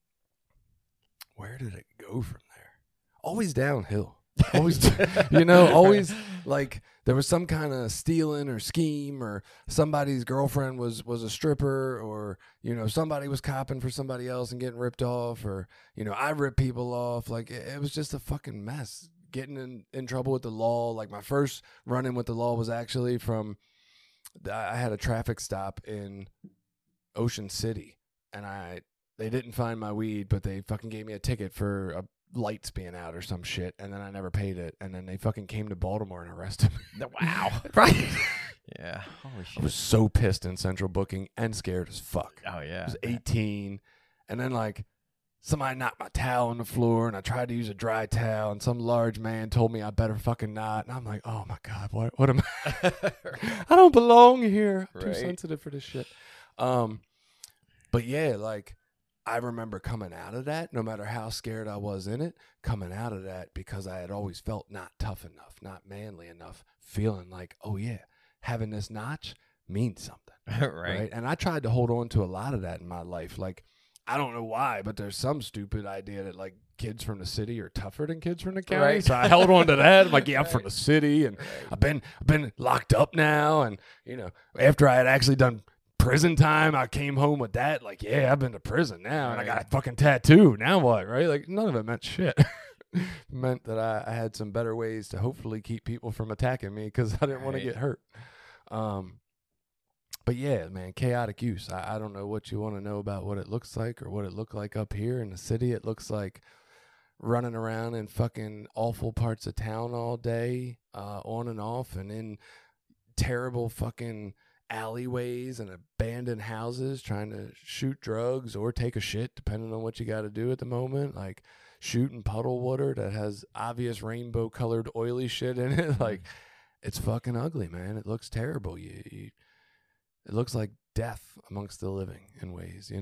where did it go from there? Always downhill. Always, you know, always like there was some kind of stealing or scheme, or somebody's girlfriend was, was a stripper, or, you know, somebody was copping for somebody else and getting ripped off, or, you know, I ripped people off. Like it, it was just a fucking mess. Getting in, in trouble with the law. Like my first run-in with the law was actually from, I had a traffic stop in Ocean City, and I, they didn't find my weed, but they fucking gave me a ticket for a lights being out or some shit, and then I never paid it, and then they fucking came to Baltimore and arrested me. Wow. Right? Yeah. Holy I shit. was so pissed in central booking and scared as fuck. Oh yeah. I was eighteen, and then like somebody knocked my towel on the floor, and I tried to use a dry towel, and some large man told me I better fucking not, and I'm like, oh my god, what what am I? I don't belong here. I'm too Right. sensitive for this shit. Um, but yeah, like I remember coming out of that, no matter how scared I was in it, coming out of that because I had always felt not tough enough, not manly enough, feeling like, oh yeah, having this notch means something. right. Right. And I tried to hold on to a lot of that in my life. Like, I don't know why, but there's some stupid idea that like kids from the city are tougher than kids from the county. Right. So I held on to that. I'm like, yeah, I'm Right. from the city, and I've been I've been locked up now. And, you know, after I had actually done prison time, I came home with that. Like, yeah, I've been to prison now, and I got a fucking tattoo. Now what? Right? Like, none of it meant shit. It meant that I, I had some better ways to hopefully keep people from attacking me because I didn't want to Right. get hurt. Um, but yeah, man, chaotic use. I, I don't know what you want to know about what it looks like or what it looked like up here in the city. It looks like running around in fucking awful parts of town all day, uh, on and off, and in terrible fucking alleyways and abandoned houses trying to shoot drugs or take a shit, depending on what you got to do at the moment. Like shooting puddle water that has obvious rainbow colored oily shit in it. Like, it's fucking ugly, man. It looks terrible. You, you, it looks like death amongst the living in ways, you know?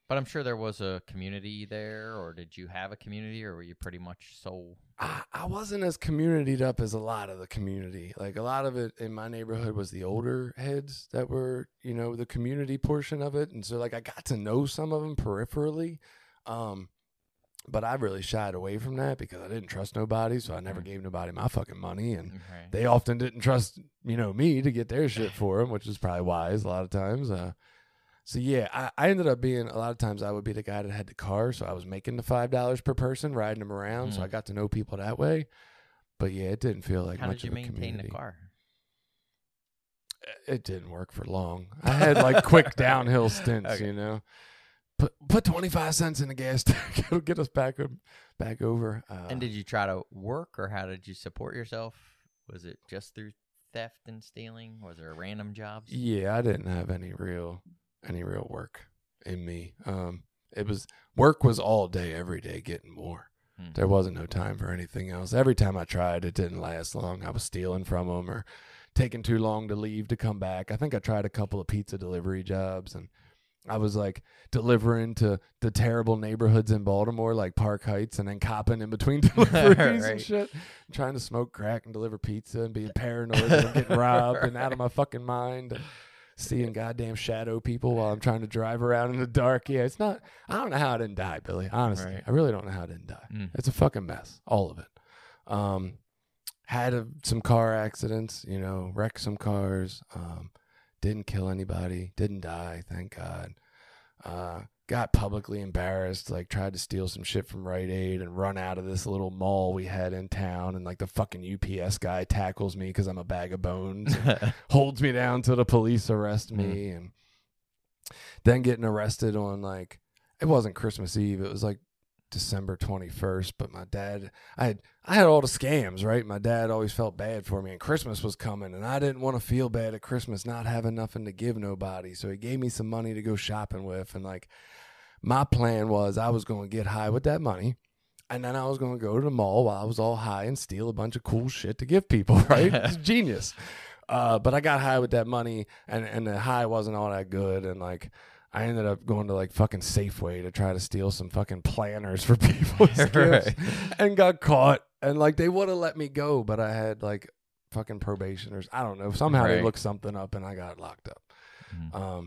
But I'm sure there was a community there, or did you have a community, or were you pretty much so? I, I wasn't as communitied up as a lot of the community. Like a lot of it in my neighborhood was the older heads that were, you know, the community portion of it. And so like I got to know some of them peripherally. Um, but I really shied away from that because I didn't trust nobody. So I never Mm. gave nobody my fucking money. And Okay. they often didn't trust, you know, me to get their shit for them, which is probably wise a lot of times. Uh, So, yeah, I, I ended up being, a lot of times I would be the guy that had the car, so I was making the five dollars per person, riding them around, Mm. so I got to know people that way. But, yeah, it didn't feel like How much did you of a maintain community. the car? It didn't work for long. I had, like, quick downhill stints, Okay. you know. Put put twenty-five cents in the gas tank. It'll get us back, back over. Uh, And did you try to work, or how did you support yourself? Was it just through theft and stealing? Was there random jobs? Yeah, I didn't have any real any real work in me. Um, it was work was all day, every day, getting more. Hmm. There wasn't no time for anything else. Every time I tried, it didn't last long. I was stealing from them or taking too long to leave to come back. I think I tried a couple of pizza delivery jobs, and I was like delivering to the terrible neighborhoods in Baltimore, like Park Heights, and then copping in between deliveries Right. and shit. Trying to smoke crack and deliver pizza and being paranoid that I'm getting robbed and out of my fucking mind. And seeing goddamn shadow people while I'm trying to drive around in the dark. Yeah, it's not, I don't know how I didn't die, Billy. Honestly, Right. I really don't know how I didn't die. Mm. It's a fucking mess, all of it. Um, had a, some car accidents, you know, wrecked some cars. Um, didn't kill anybody. Didn't die, thank God. Uh, got publicly embarrassed, like tried to steal some shit from Rite Aid and run out of this little mall we had in town, and like the fucking U P S guy tackles me because I'm a bag of bones and holds me down till the police arrest me. And then getting arrested on, like, it wasn't Christmas Eve, it was like December twenty-first, but my dad, I had I had all the scams, right? My dad always felt bad for me, and Christmas was coming, and I didn't want to feel bad at Christmas not having nothing to give nobody, so he gave me some money to go shopping with. And like, my plan was I was going to get high with that money, and then I was going to go to the mall while I was all high and steal a bunch of cool shit to give people, right? It's genius. Uh, but I got high with that money, and, and the high wasn't all that good, and like, I ended up going to like fucking Safeway to try to steal some fucking planners for people's gifts, Right. and got caught. And like, they would have let me go, but I had like fucking probationers. I don't know. Somehow they Right. looked something up, and I got locked up. Mhm. Um,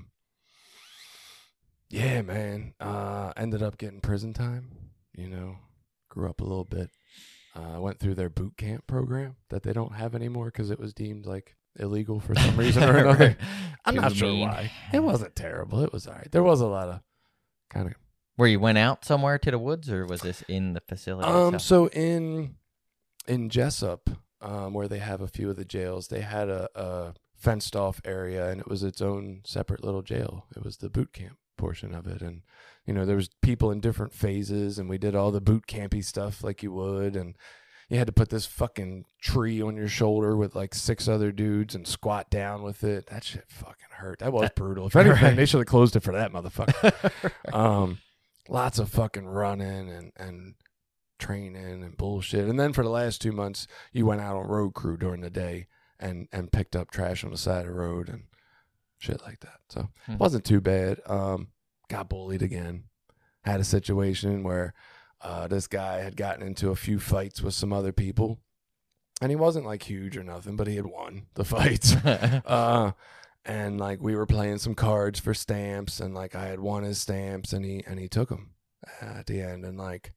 yeah, man. Uh, ended up getting prison time. You know, grew up a little bit. I uh, went through their boot camp program that they don't have anymore because it was deemed like illegal for some reason or another. Right. I'm Too not sure mean. why. It wasn't terrible. It was all right. There was a lot of kind of. Where you went out somewhere to the woods, or was this in the facility Um. itself? So in in Jessup, um, where they have a few of the jails, they had a, a fenced off area, and it was its own separate little jail. It was the boot camp portion of it, and you know, there was people in different phases, and we did all the boot campy stuff like you would, and you had to put this fucking tree on your shoulder with like six other dudes and squat down with it. That shit fucking hurt. That was brutal. If anything, Right. they should have closed it for that motherfucker. um, lots of fucking running and, and training and bullshit. And then for the last two months, you went out on road crew during the day and, and picked up trash on the side of the road and shit like that. So Hmm. it wasn't too bad. Um, got bullied again. Had a situation where uh, this guy had gotten into a few fights with some other people. And he wasn't like huge or nothing, but he had won the fights. uh, and like we were playing some cards for stamps, and like I had won his stamps, and he and he took them at the end, and like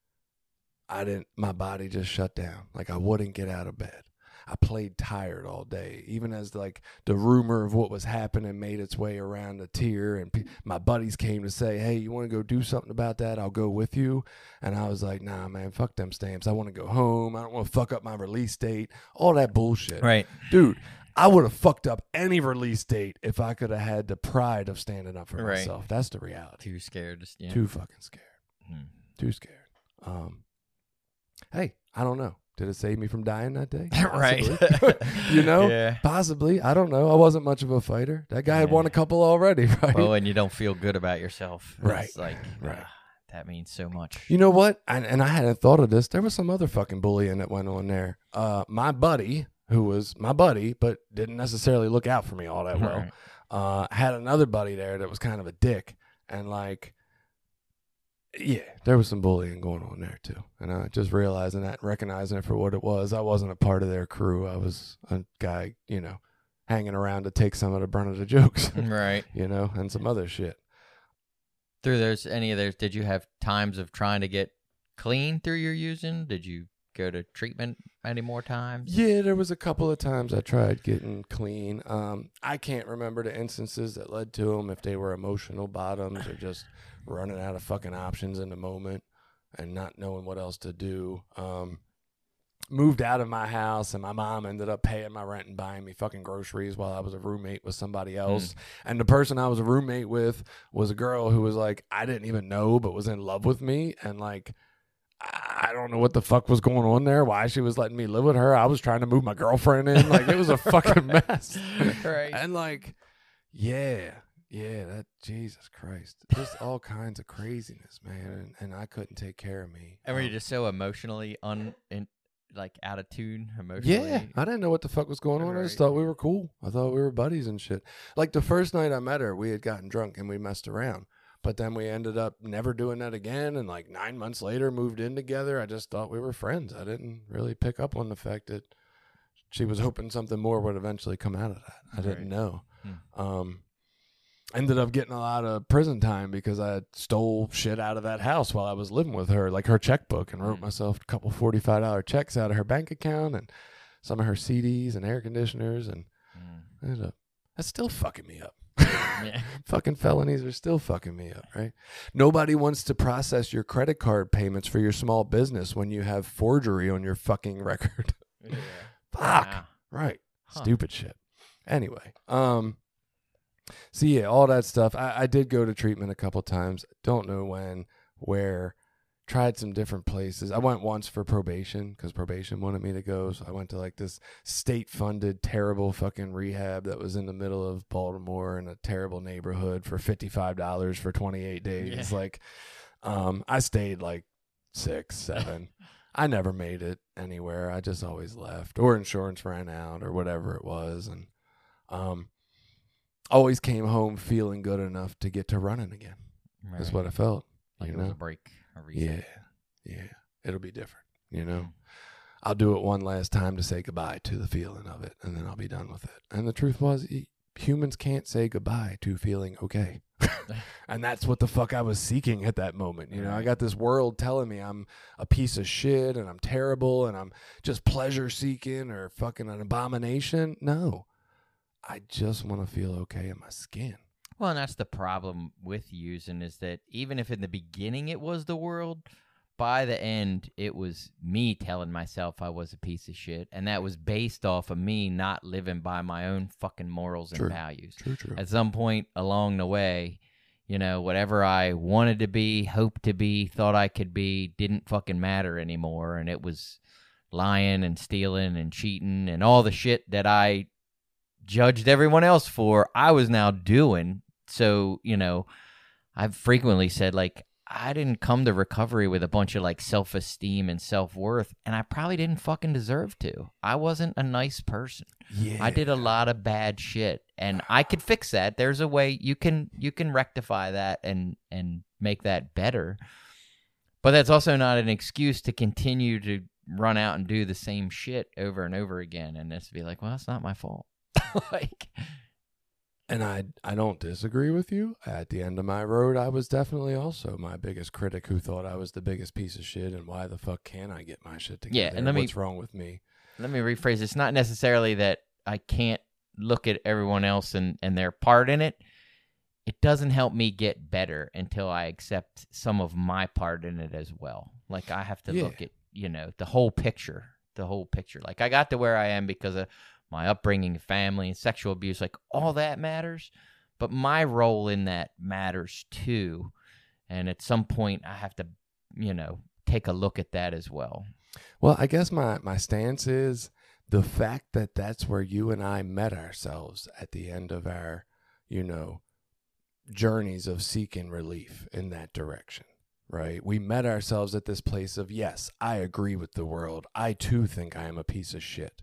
I didn't, my body just shut down. Like I wouldn't get out of bed. I played tired all day, even as like the rumor of what was happening made its way around the tier, and pe- my buddies came to say, "Hey, you want to go do something about that? I'll go with you." And I was like, "Nah, man, fuck them stamps. I want to go home. I don't want to fuck up my release date. All that bullshit." Right. Dude, I would have fucked up any release date if I could have had the pride of standing up for Right. myself. That's the reality. Too scared. Just, yeah. Too fucking scared. Hmm. Too scared. Um, hey, I don't know. Did it save me from dying that day? Right. Possibly. You know? Yeah. Possibly. I don't know. I wasn't much of a fighter. That guy had Yeah. won a couple already, right? Oh, and you don't feel good about yourself. Right. It's like, Right. ah, that means so much. You know what? And, and I hadn't thought of this. There was some other fucking bullying that went on there. Uh, my buddy, who was my buddy, but didn't necessarily look out for me all that well, Right. uh, had another buddy there that was kind of a dick. And like, Yeah, there was some bullying going on there too. And I just realizing that, recognizing it for what it was. I wasn't a part of their crew. I was a guy, you know, hanging around to take some of the brunt of the jokes. Right. You know, and some other shit. Through those, any of those, did you have times of trying to get clean through your using? Did you go to treatment any more times? Yeah, there was a couple of times I tried getting clean. Um, I can't remember the instances that led to them, if they were emotional bottoms or just running out of fucking options in the moment and not knowing what else to do. Um, moved out of my house, and my mom ended up paying my rent and buying me fucking groceries while I was a roommate with somebody else. Mm. And the person I was a roommate with was a girl who was like, I didn't even know, but was in love with me. And like, I don't know what the fuck was going on there, why she was letting me live with her. I was trying to move my girlfriend in. Like, it was a fucking mess. Right. And like, yeah, yeah, that, Jesus Christ. Just all kinds of craziness, man. And, and I couldn't take care of me. And were you um, just so emotionally un, in, like out of tune emotionally? Yeah, I didn't know what the fuck was going on. Right. I just thought we were cool. I thought we were buddies and shit. Like the first night I met her, we had gotten drunk and we messed around. But then we ended up never doing that again. And like nine months later, moved in together. I just thought we were friends. I didn't really pick up on the fact that she was hoping something more would eventually come out of that. I didn't Right. know. Hmm. Um, ended up getting a lot of prison time because I stole shit out of that house while I was living with her, like her checkbook, and wrote Mm. myself a couple forty-five dollar checks out of her bank account and some of her C Ds and air conditioners. And Mm. ended up, that's still fucking me up. Yeah. Fucking felonies are still fucking me up, right? Nobody wants to process your credit card payments for your small business when you have forgery on your fucking record. Yeah. Fuck. Wow. Right. Huh. Stupid shit. Anyway, um, so yeah, all that stuff. I, I did go to treatment a couple times. Don't know when, where. Tried some different places. I went once for probation because probation wanted me to go. So I went to like this state-funded, terrible fucking rehab that was in the middle of Baltimore in a terrible neighborhood for fifty-five dollars for twenty-eight days. Yeah. Like, um, I stayed like six, seven. I never made it anywhere. I just always left, or insurance ran out, or whatever it was, and um, always came home feeling good enough to get to running again. Right. That's what I felt. Like you it was know? a break. A reset. Yeah, yeah. It'll be different, you know. I'll do it one last time to say goodbye to the feeling of it, and then I'll be done with it. And the truth was, humans can't say goodbye to feeling okay. And that's what the fuck I was seeking at that moment. You know, I got this world telling me I'm a piece of shit and I'm terrible and I'm just pleasure seeking or fucking an abomination. No, I just want to feel okay in my skin. Well, and that's the problem with using is that even if in the beginning it was the world, by the end it was me telling myself I was a piece of shit, and that was based off of me not living by my own fucking morals and True. values. True, true. At some point along the way, you know, whatever I wanted to be, hoped to be, thought I could be, didn't fucking matter anymore, and it was lying and stealing and cheating and all the shit that I judged everyone else for, I was now doing. So, you know, I've frequently said, like, I didn't come to recovery with a bunch of, like, self-esteem and self-worth, and I probably didn't fucking deserve to. I wasn't a nice person. Yeah. I did a lot of bad shit, and I could fix that. There's a way you can you can rectify that and, and make that better. But that's also not an excuse to continue to run out and do the same shit over and over again, and just be like, well, it's not my fault. Like... And I I don't disagree with you. At the end of my road, I was definitely also my biggest critic who thought I was the biggest piece of shit and why the fuck can I get my shit together? Yeah, and let me- what's wrong with me? Let me rephrase. It's not necessarily that I can't look at everyone else and, and their part in it. It doesn't help me get better until I accept some of my part in it as well. Like, I have to Yeah. look at, you know, the whole picture, the whole picture. Like, I got to where I am because of my upbringing, family, and sexual abuse. Like, all that matters, but my role in that matters too. And at some point, I have to, you know, take a look at that as well. Well, I guess my, my stance is the fact that that's where you and I met ourselves at the end of our, you know, journeys of seeking relief in that direction, right? We met ourselves at this place of, yes, I agree with the world. I too think I am a piece of shit.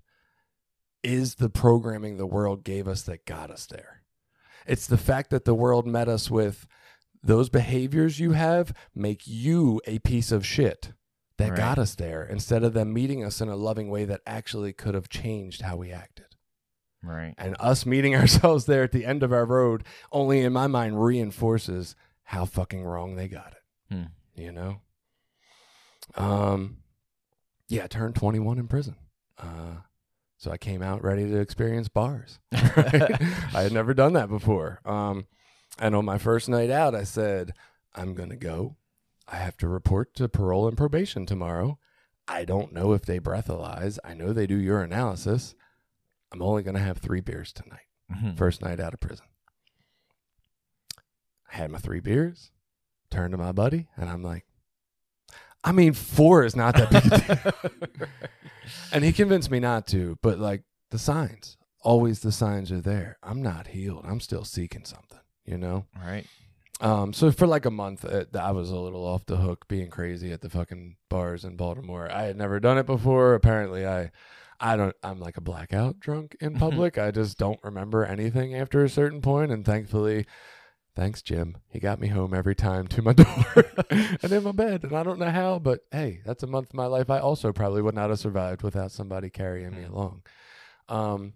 Is the programming the world gave us that got us there. It's the fact that the world met us with those behaviors you have make you a piece of shit that Right. got us there, instead of them meeting us in a loving way that actually could have changed how we acted. Right. And us meeting ourselves there at the end of our road only, in my mind, reinforces how fucking wrong they got it. Hmm. You know? Um, yeah, I turned twenty-one in prison. Uh, so I came out ready to experience bars. Right? I had never done that before. Um, and on my first night out, I said, I'm going to go. I have to report to parole and probation tomorrow. I don't know if they breathalyze. I know they do urinalysis. I'm only going to have three beers tonight. Mhm. First night out of prison. I had my three beers, turned to my buddy, and I'm like, I mean, four is not that big a deal. And he convinced me not to, but like the signs, always the signs are there. I'm not healed. I'm still seeking something, you know? Right. Um, so for like a month, uh, I was a little off the hook being crazy at the fucking bars in Baltimore. I had never done it before. Apparently I, I don't, I'm like a blackout drunk in public. I just don't remember anything after a certain point. And thankfully, thanks, Jim. He got me home every time to my door and in my bed. And I don't know how, but hey, that's a month of my life I also probably would not have survived without somebody carrying me along. Um,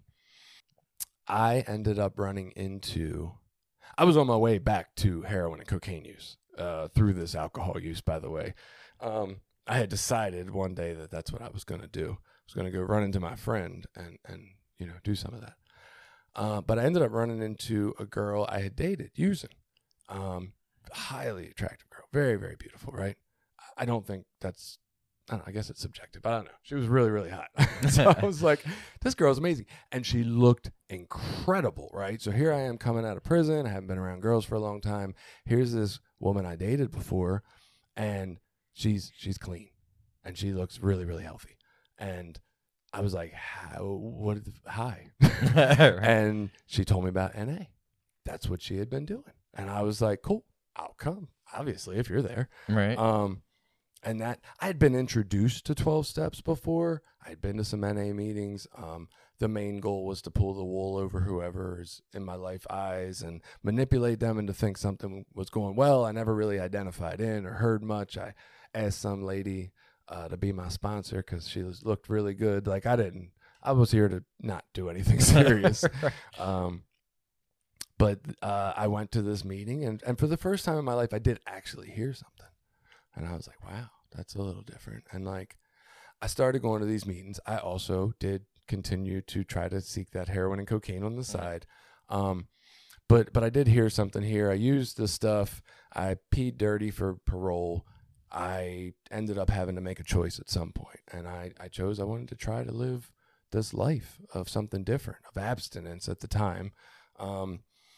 I ended up running into, I was on my way back to heroin and cocaine use uh, through this alcohol use, by the way. Um, I had decided one day that that's what I was going to do. I was going to go run into my friend and, and, you know, do some of that. Uh, but I ended up running into a girl I had dated using. Um, highly attractive girl. Very, very beautiful, right? I don't think that's, I don't know, I guess it's subjective. I don't know. She was really, really hot. So I was like, this girl's amazing. And she looked incredible, right? So here I am coming out of prison. I haven't been around girls for a long time. Here's this woman I dated before, and she's she's clean. And she looks really, really healthy. And I was like, how, what, hi. And she told me about N A. That's what she had been doing. And I was like, cool, I'll come, obviously, if you're there. Right. Um, and that, I had been introduced to twelve steps before. I had been to some N A meetings. Um, the main goal was to pull the wool over whoever is in my life eyes and manipulate them into think something was going well. I never really identified in or heard much. I asked some lady uh, to be my sponsor because she was, looked really good. Like I didn't, I was here to not do anything serious. um, but uh, I went to this meeting, and, and for the first time in my life, I did actually hear something. And I was like, wow, that's a little different. And like, I started going to these meetings. I also did continue to try to seek that heroin and cocaine on the side. Um, but, but I did hear something here. I used the stuff. I peed dirty for parole. I ended up having to make a choice at some point. And I, I chose, I wanted to try to live this life of something different, of abstinence at the time. Um,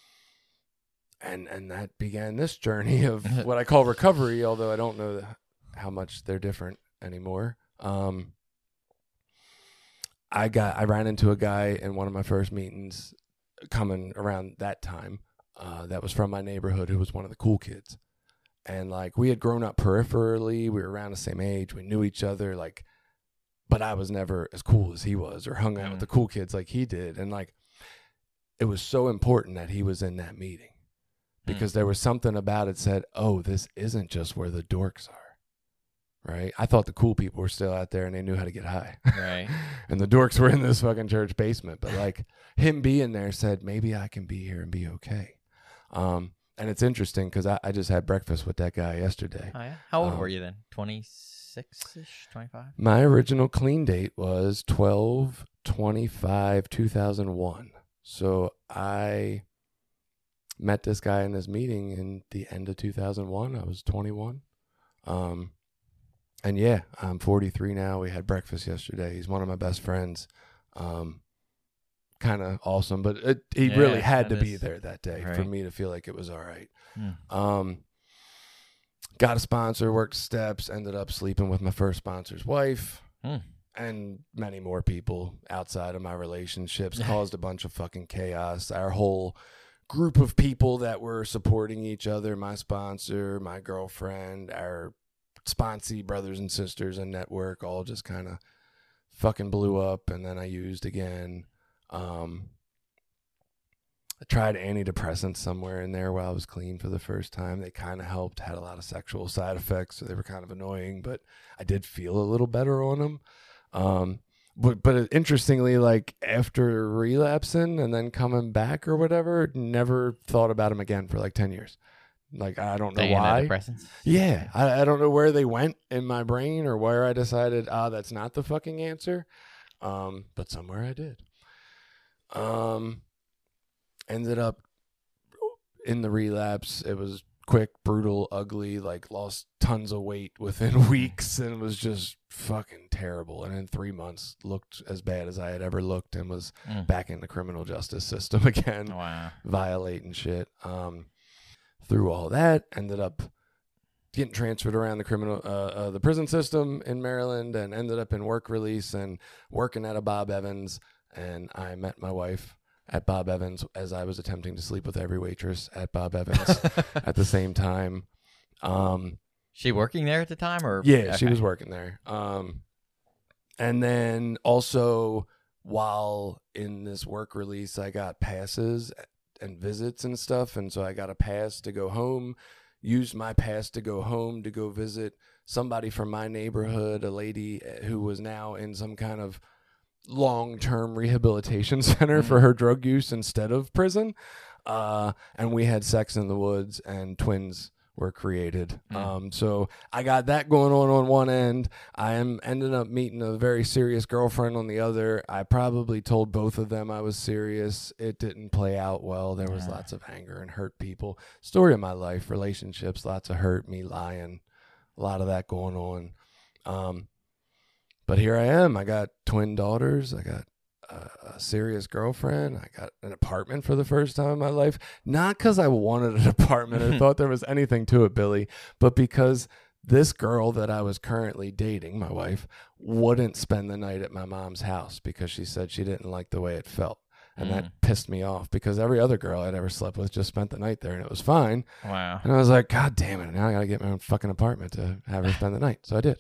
and, and that began this journey of what I call recovery, although I don't know how much they're different anymore. Um, I got, I ran into a guy in one of my first meetings coming around that time, uh, that was from my neighborhood, who was one of the cool kids. And like, we had grown up peripherally. We were around the same age. We knew each other, like, but I was never as cool as he was or hung out with the cool kids like he did. And like, it was so important that he was in that meeting because mm. there was something about it said, oh, this isn't just where the dorks are. Right. I thought the cool people were still out there and they knew how to get high. Right. And the dorks were in this fucking church basement. But like, him being there said, maybe I can be here and be okay. Um, and it's interesting because I, I just had breakfast with that guy yesterday. Oh, yeah? How old um, were you then? twenty-six-ish, twenty-five? My original clean date was twelve twenty-five two thousand one. So I met this guy in this meeting in the end of two thousand one. I was twenty-one. Um, and yeah, I'm forty-three now. We had breakfast yesterday. He's one of my best friends. Um, kind of awesome, but it, he yeah, really had to is. be there that day right. for me to feel like it was all right. Hmm. Um, got a sponsor, worked steps, ended up sleeping with my first sponsor's wife. Hmm. And many more people outside of my relationships, caused a bunch of fucking chaos. Our whole group of people that were supporting each other, my sponsor, my girlfriend, our sponsee brothers and sisters and network, all just kind of fucking blew up. And then I used again. Um, I tried antidepressants somewhere in there while I was clean for the first time. They kind of helped, had a lot of sexual side effects, so they were kind of annoying, but I did feel a little better on them. Um, but, but interestingly, like after relapsing and then coming back or whatever, never thought about them again for like ten years. Like, I don't know The why. antidepressants? Yeah. I, I don't know where they went in my brain or where I decided, ah, that's not the fucking answer. Um, but somewhere I did. Um, ended up in the relapse. It was quick, brutal, ugly, like lost tons of weight within weeks and was just fucking terrible. And in three months looked as bad as I had ever looked and was Mm. back in the criminal justice system again, Wow. violating shit. Um, through all that, ended up getting transferred around the criminal, uh, uh, the prison system in Maryland, and ended up in work release and working at a Bob Evans. And I met my wife at Bob Evans as I was attempting to sleep with every waitress at Bob Evans at the same time. Um, She working there at the time, or yeah, she Okay. was working there. Um, and then also while in this work release, I got passes and visits and stuff. And so I got a pass to go home, used my pass to go home to go visit somebody from my neighborhood, a lady who was now in some kind of long-term rehabilitation center Mm. for her drug use instead of prison. Uh, and we had sex in the woods and twins were created. Mm. Um, so I got that going on on one end. I am ended up meeting a very serious girlfriend on the other. I probably told both of them I was serious. It didn't play out well. There was Yeah. lots of anger and hurt people. Story of my life, relationships, lots of hurt, me lying, a lot of that going on. Um, but here I am. I got twin daughters. I got a, a serious girlfriend. I got an apartment for the first time in my life. Not because I wanted an apartment or thought there was anything to it, Billy, but because this girl that I was currently dating, my wife, wouldn't spend the night at my mom's house because she said she didn't like the way it felt. And Mm. that pissed me off because every other girl I'd ever slept with just spent the night there and it was fine. Wow. And I was like, God damn it. Now I got to get my own fucking apartment to have her spend the night. So I did.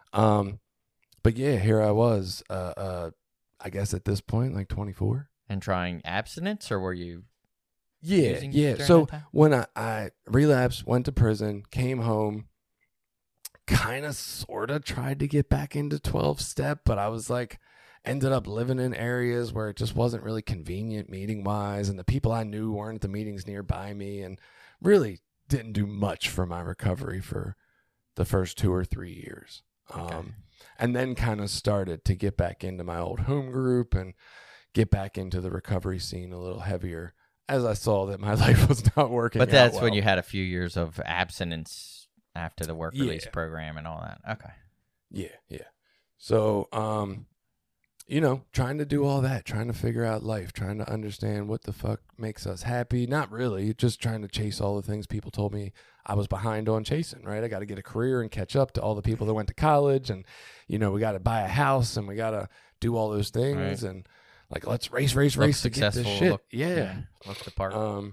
Um, but yeah, here I was, uh, uh, I guess at this point, like twenty-four. And trying abstinence, or were you? Yeah, using yeah. during So that time? when I, I relapsed, went to prison, came home, kind of sort of tried to get back into twelve step, but I was like, ended up living in areas where it just wasn't really convenient meeting wise. And the people I knew weren't at the meetings nearby me, and really didn't do much for my recovery for the first two or three years. Okay. Um, and then kind of started to get back into my old home group and get back into the recovery scene a little heavier as I saw that my life was not working. But out that's well. when you had a few years of abstinence after the work release Yeah. program and all that. Okay. Yeah, yeah. So, um, you know, trying to do all that, trying to figure out life, trying to understand what the fuck makes us happy. Not really, just trying to chase all the things people told me I was behind on chasing, right? I got to get a career and catch up to all the people that went to college, and, you know, we got to buy a house and we got to do all those things. Right. And like, let's race, race, Look race to get this successful, shit. look- yeah. Look the part. Um,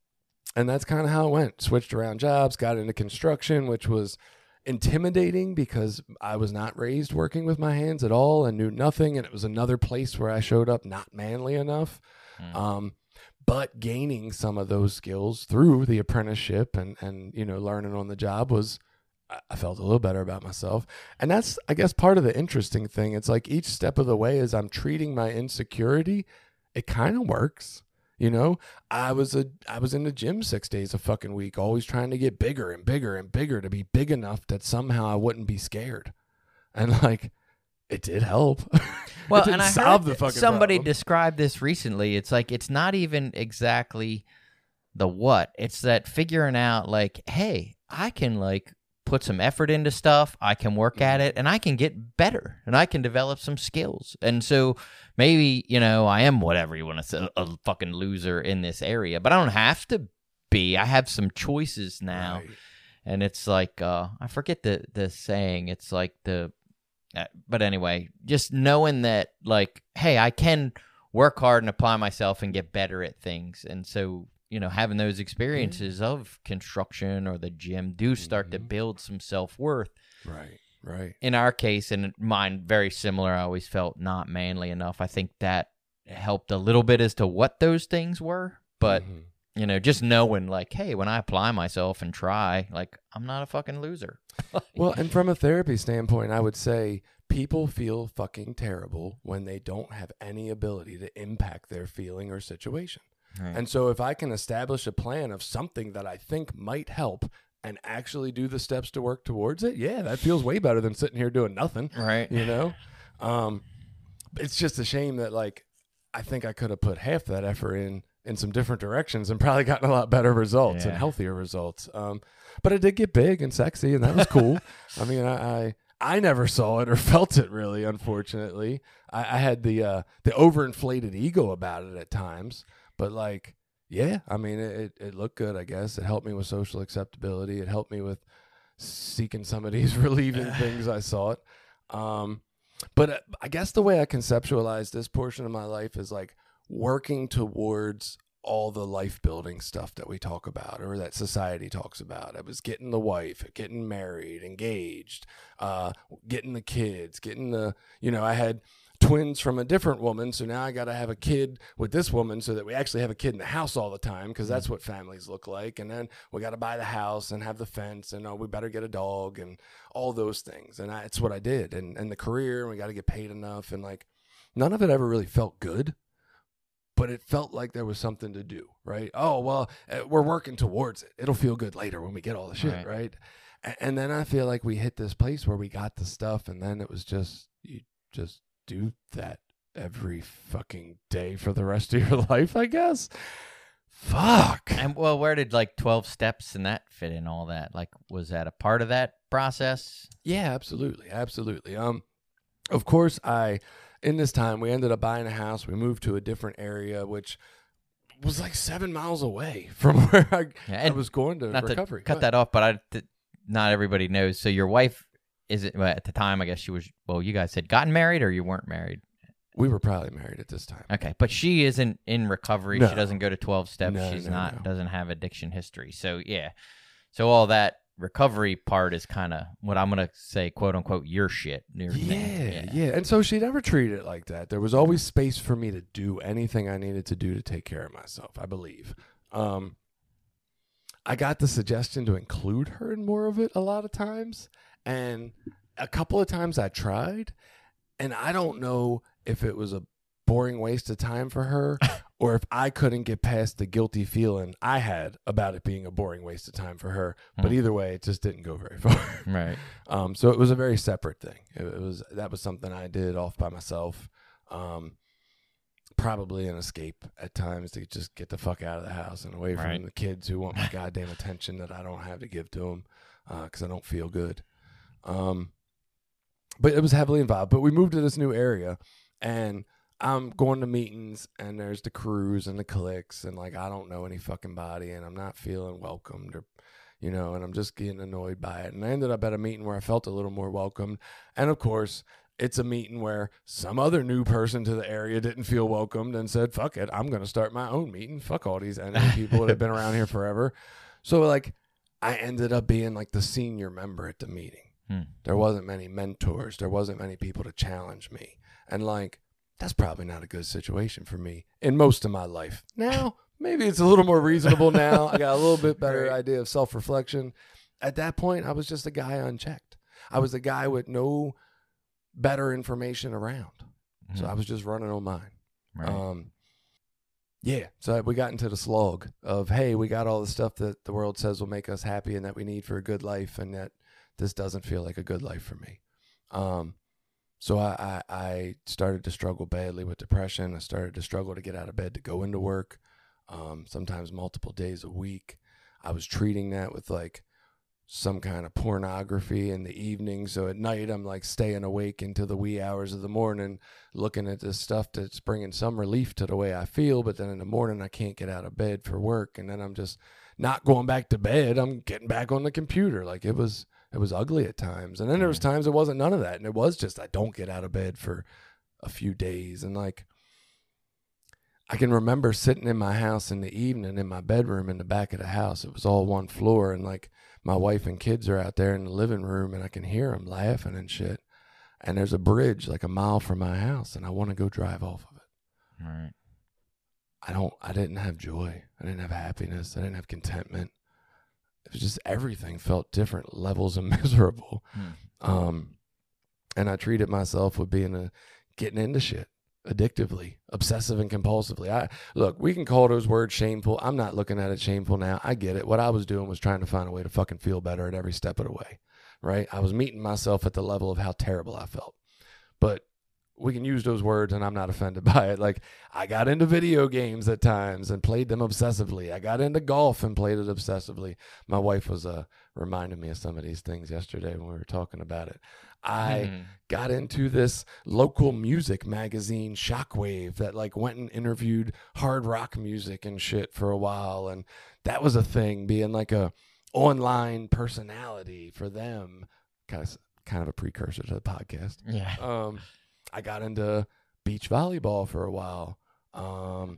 and that's kind of how it went. Switched around jobs, got into construction, which was intimidating because I was not raised working with my hands at all and knew nothing. And it was another place where I showed up not manly enough. Mm. Um, but gaining some of those skills through the apprenticeship and, and, you know, learning on the job was, I- I felt a little better about myself. And that's, I guess, part of the interesting thing. It's like each step of the way as I'm treating my insecurity, it kind of works. You know, I was a I was in the gym six days a fucking week, always trying to get bigger and bigger and bigger to be big enough that somehow I wouldn't be scared. And like, it did help. Well, it didn't and I solve heard the fucking somebody problem. describe this recently. It's like it's not even exactly the what. It's that figuring out like, hey, I can like put some effort into stuff. I can work at it, and I can get better, and I can develop some skills. And so maybe, you know, I am whatever you want to say, a fucking loser in this area, but I don't have to be. I have some choices now. Right. And it's like, uh, I forget the, the saying. It's like the, uh, but anyway, just knowing that, like, hey, I can work hard and apply myself and get better at things. And so, you know, having those experiences of construction or the gym do start to Mhm. build some self-worth. Right, right. In our case, and mine, very similar, I always felt not manly enough. I think that helped a little bit as to what those things were. but Mm-hmm. you know, just knowing like, hey, when I apply myself and try, like, I'm not a fucking loser. Well, and from a therapy standpoint, I would say people feel fucking terrible when they don't have any ability to impact their feeling or situation. Right. And so if I can establish a plan of something that I think might help and actually do the steps to work towards it, yeah, that feels way better than sitting here doing nothing. Right. You know? Um, it's just a shame that, like, I think I could have put half that effort in in some different directions and probably gotten a lot better results Yeah. and healthier results. Um, but it did get big and sexy, and that was cool. I mean, I, I I never saw it or felt it really, unfortunately. I, I had the uh, the overinflated ego about it at times, but like, yeah, I mean, it, it, it looked good, I guess. It helped me with social acceptability. It helped me with seeking some of these relieving things I sought. Um, but uh, I guess the way I conceptualize this portion of my life is like working towards all the life building stuff that we talk about or that society talks about. I was getting the wife, getting married, engaged, uh, getting the kids, getting the, you know, I had twins from a different woman. So now I got to have a kid with this woman so that we actually have a kid in the house all the time, because that's what families look like. And then we got to buy the house and have the fence, and oh, we better get a dog and all those things. And that's what I did. And, and the career, and we got to get paid enough. And like, none of it ever really felt good. But it felt like there was something to do, right? Oh, well, uh, we're working towards it. It'll feel good later when we get all the shit, right? right? And, and then I feel like we hit this place where we got the stuff, and then it was just, you just do that every fucking day for the rest of your life, I guess. Fuck. And well, where did like twelve steps and that fit in all that? Like, was that a part of that process? Yeah, absolutely. Absolutely. Um, of course, I... In this time, we ended up buying a house. We moved to a different area, which was like seven miles away from where I, Yeah, I was going to Not recovery. to cut that off, but I, th- not everybody knows. So your wife, is it well, at the time? I guess she was. Well, you guys had gotten married, or you weren't married. We were probably married at this time. Okay, but she isn't in recovery. No. She doesn't go to twelve steps. No, She's no, not. no. Doesn't have addiction history. So yeah. So all that recovery part is kind of what I'm gonna say, quote unquote, your shit. Your Yeah, thing. yeah, And so she never treated it like that. There was always space for me to do anything I needed to do to take care of myself, I believe. Um, I got the suggestion to include her in more of it a lot of times. And a couple of times I tried. And I don't know if it was a boring waste of time for her or if I couldn't get past the guilty feeling I had about it being a boring waste of time for her. But Hmm. either way, it just didn't go very far. Right. Um, so it was a very separate thing. It, it was that was something I did off by myself. Um, probably an escape at times to just get the fuck out of the house and away from Right. the kids who want my goddamn attention that I don't have to give to them because I don't feel good. Um, but it was heavily involved. But we moved to this new area, and I'm going to meetings, and there's the crews and the cliques, and like I don't know any fucking body, and I'm not feeling welcomed, or you know, and I'm just getting annoyed by it. And I ended up at a meeting where I felt a little more welcomed, and of course, it's a meeting where some other new person to the area didn't feel welcomed and said, "Fuck it, I'm going to start my own meeting. Fuck all these enemy people that have been around here forever." So like, I ended up being like the senior member at the meeting. Hmm. There wasn't many mentors. There wasn't many people to challenge me. And like, that's probably not a good situation for me in most of my life. Now, maybe it's a little more reasonable now. I got a little bit better Right. idea of self-reflection. At that point, I was just a guy unchecked. I was a guy with no better information around. So Mhm. I was just running on mine. Right. Um, yeah, so we got into the slog of, hey, we got all the stuff that the world says will make us happy and that we need for a good life, and that this doesn't feel like a good life for me. Um, so I, I, I started to struggle badly with depression. I started to struggle to get out of bed to go into work, um, sometimes multiple days a week. I was treating that with like some kind of pornography in the evening. So at night, I'm like staying awake into the wee hours of the morning, looking at this stuff that's bringing some relief to the way I feel. But then in the morning, I can't get out of bed for work. And then I'm just not going back to bed. I'm getting back on the computer. Like it was, it was ugly at times. And then there was times it wasn't none of that. And it was just, I don't get out of bed for a few days. And like, I can remember sitting in my house in the evening in my bedroom in the back of the house. It was all one floor. And like, my wife and kids are out there in the living room, and I can hear them laughing and shit. And there's a bridge like a mile from my house, and I want to go drive off of it. Right. I don't, I didn't have joy. I didn't have happiness. I didn't have contentment. It was just everything felt different levels of miserable. Hmm. Um, and I treated myself with being a, getting into shit addictively, obsessive and compulsively. I look, we can call those words shameful. I'm not looking at it shameful now. I get it. What I was doing was trying to find a way to fucking feel better at every step of the way, right? I was meeting myself at the level of how terrible I felt. But we can use those words and I'm not offended by it. Like, I got into video games at times and played them obsessively. I got into golf and played it obsessively. My wife was uh, reminding me of some of these things yesterday when we were talking about it. I mm. got into this local music magazine, Shockwave, that like went and interviewed hard rock music and shit for a while. And that was a thing, being like a online personality for them. Kind of, kind of a precursor to the podcast. Yeah. Um, I got into beach volleyball for a while. Um,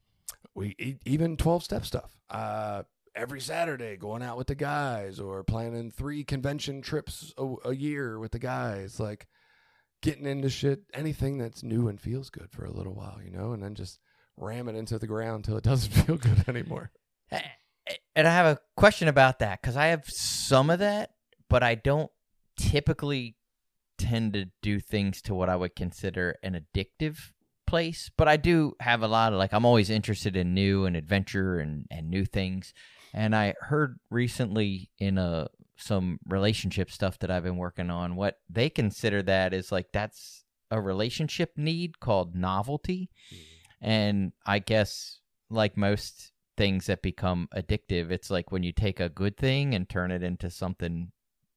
we even twelve-step stuff. Uh, every Saturday, going out with the guys, or planning three convention trips a, a year with the guys. Like getting into shit, anything that's new and feels good for a little while, you know, and then just ram it into the ground until it doesn't feel good anymore. And I have a question about that, because I have some of that, but I don't typically tend to do things to what I would consider an addictive place, but I do have a lot of, like, I'm always interested in new and adventure and, and new things. And I heard recently in a some relationship stuff that I've been working on, what they consider that is like, that's a relationship need called novelty. Mm-hmm. And I guess like most things that become addictive, it's like when you take a good thing and turn it into something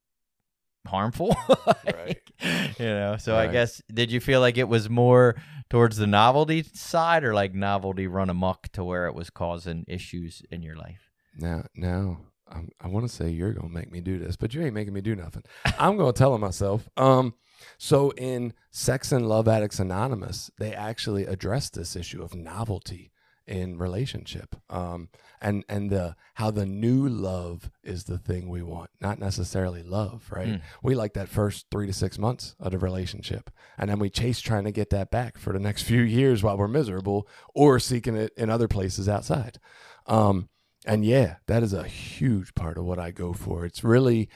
harmful. Right. You know, so right. I guess, did you feel like it was more towards the novelty side, or like novelty run amok to where it was causing issues in your life? Now, now um, I want to say you're going to make me do this, but you ain't making me do nothing. I'm going to tell it myself. Um, so in Sex and Love Addicts Anonymous, they actually address this issue of novelty in relationship, um, and and the how the new love is the thing we want, not necessarily love, right? Mm. We like that first three to six months of the relationship, and then we chase trying to get that back for the next few years while we're miserable, or seeking it in other places outside. Um, and yeah, that is a huge part of what I go for. It's really,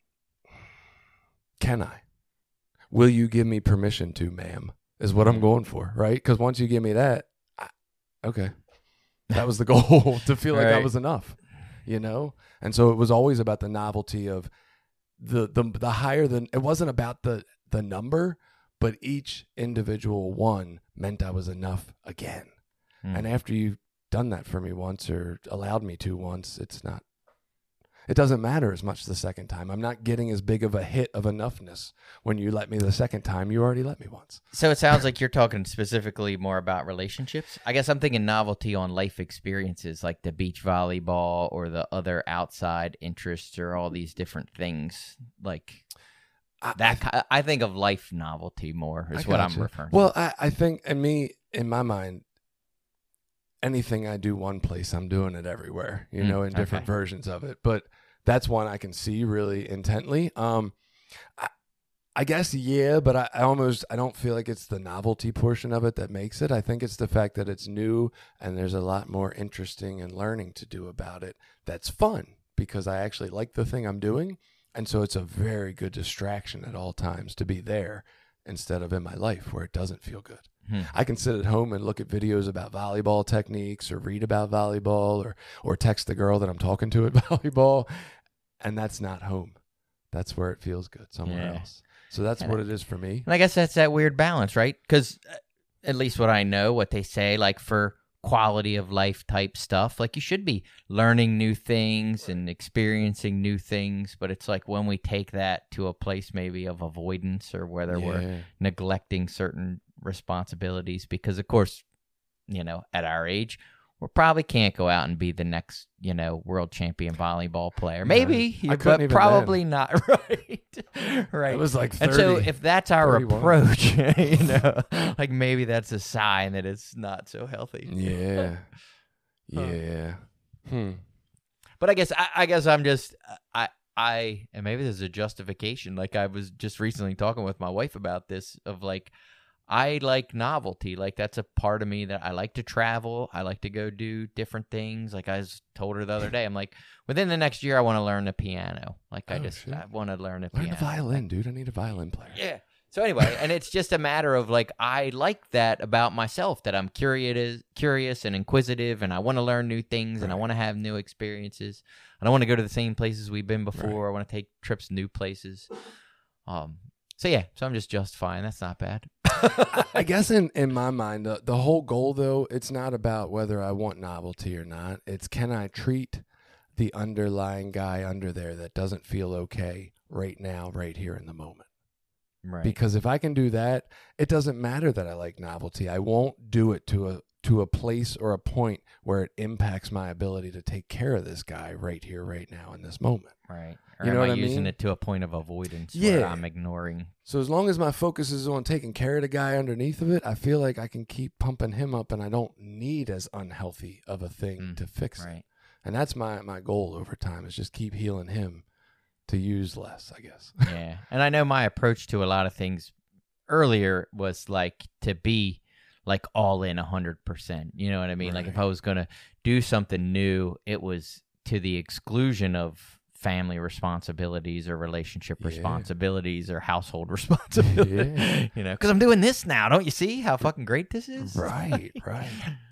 can I? Will you give me permission to, ma'am? Is what I'm going for, right? Because once you give me that, okay, that was the goal, to feel like right. I was enough, you know? And so it was always about the novelty of the the the higher than, it wasn't about the the number, but each individual one meant I was enough again. Mm. And after you've done that for me once, or allowed me to once, it's not, it doesn't matter as much the second time. I'm not getting as big of a hit of enoughness when you let me the second time. You already let me once. So it sounds like you're talking specifically more about relationships. I guess I'm thinking novelty on life experiences, like the beach volleyball or the other outside interests, or all these different things. Like I, that, I, I think of life novelty more is what I'm you. referring well, to. Well, I, I think, and me, in my mind, anything I do one place, I'm doing it everywhere, you mm, know, in different okay. versions of it. But that's one I can see really intently. Um, I, I guess, yeah, but I, I almost, I don't feel like it's the novelty portion of it that makes it. I think it's the fact that it's new and there's a lot more interesting and learning to do about it. That's fun because I actually like the thing I'm doing. And so it's a very good distraction at all times to be there instead of in my life where it doesn't feel good. Hmm. I can sit at home and look at videos about volleyball techniques, or read about volleyball, or or text the girl that I'm talking to at volleyball, and that's not home. That's where it feels good, somewhere yeah. else. So that's and what I, it is for me. And I guess that's that weird balance, right? Because at least what I know, what they say, like for quality of life type stuff, like you should be learning new things and experiencing new things, but it's like when we take that to a place maybe of avoidance, or whether yeah. we're neglecting certain responsibilities, because of course, you know, at our age, we probably can't go out and be the next, you know, world champion volleyball player. Maybe, I but probably then. not. Right, right. It was like thirty, and so if that's our thirty-one approach, you know, like maybe that's a sign that it's not so healthy. Yeah, yeah. Hmm. But I guess I, I guess I'm just I I and maybe there's a justification. Like I was just recently talking with my wife about this, of like, I like novelty. Like, that's a part of me that I like to travel. I like to go do different things. Like I was told her the other day, I'm like, within the next year, I want to learn the piano. Like I Oh, just, shit. I want to learn the Learn piano. the violin, dude. I need a violin player. Yeah. So anyway, and it's just a matter of like, I like that about myself, that I'm curious, curious and inquisitive, and I want to learn new things, and I want to have new experiences. I don't want to go to the same places we've been before. Right. I want to take trips to new places. Um. So yeah, so I'm just justifying. That's not bad. I guess in, in my mind, the, the whole goal, though, it's not about whether I want novelty or not. It's can I treat the underlying guy under there that doesn't feel okay right now, right here in the moment. Right. Because if I can do that, it doesn't matter that I like novelty. I won't do it to a to a place or a point where it impacts my ability to take care of this guy right here, right now, in this moment. Right. Or You am know I what I using mean? it to a point of avoidance where Yeah. I'm ignoring? So as long as my focus is on taking care of the guy underneath of it, I feel like I can keep pumping him up, and I don't need as unhealthy of a thing Mm, to fix it. Right. And that's my, my goal over time, is just keep healing him to use less, I guess. Yeah. And I know my approach to a lot of things earlier was like to be like all in one hundred percent. You know what I mean? Like if Right. I was going to do something new, it was to the exclusion of family responsibilities or relationship Yeah. responsibilities or household responsibilities. Yeah. You know, because I'm doing this now. Don't you see how fucking great this is? Right, right.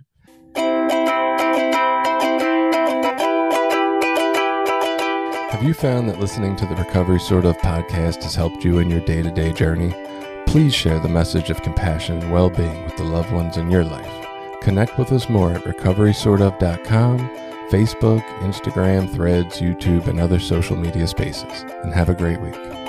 Have you found that listening to the Recovery Sort Of podcast has helped you in your day-to-day journey? Please share the message of compassion and well-being with the loved ones in your life. Connect with us more at recovery sort of dot com, Facebook, Instagram, Threads, YouTube, and other social media spaces. And have a great week.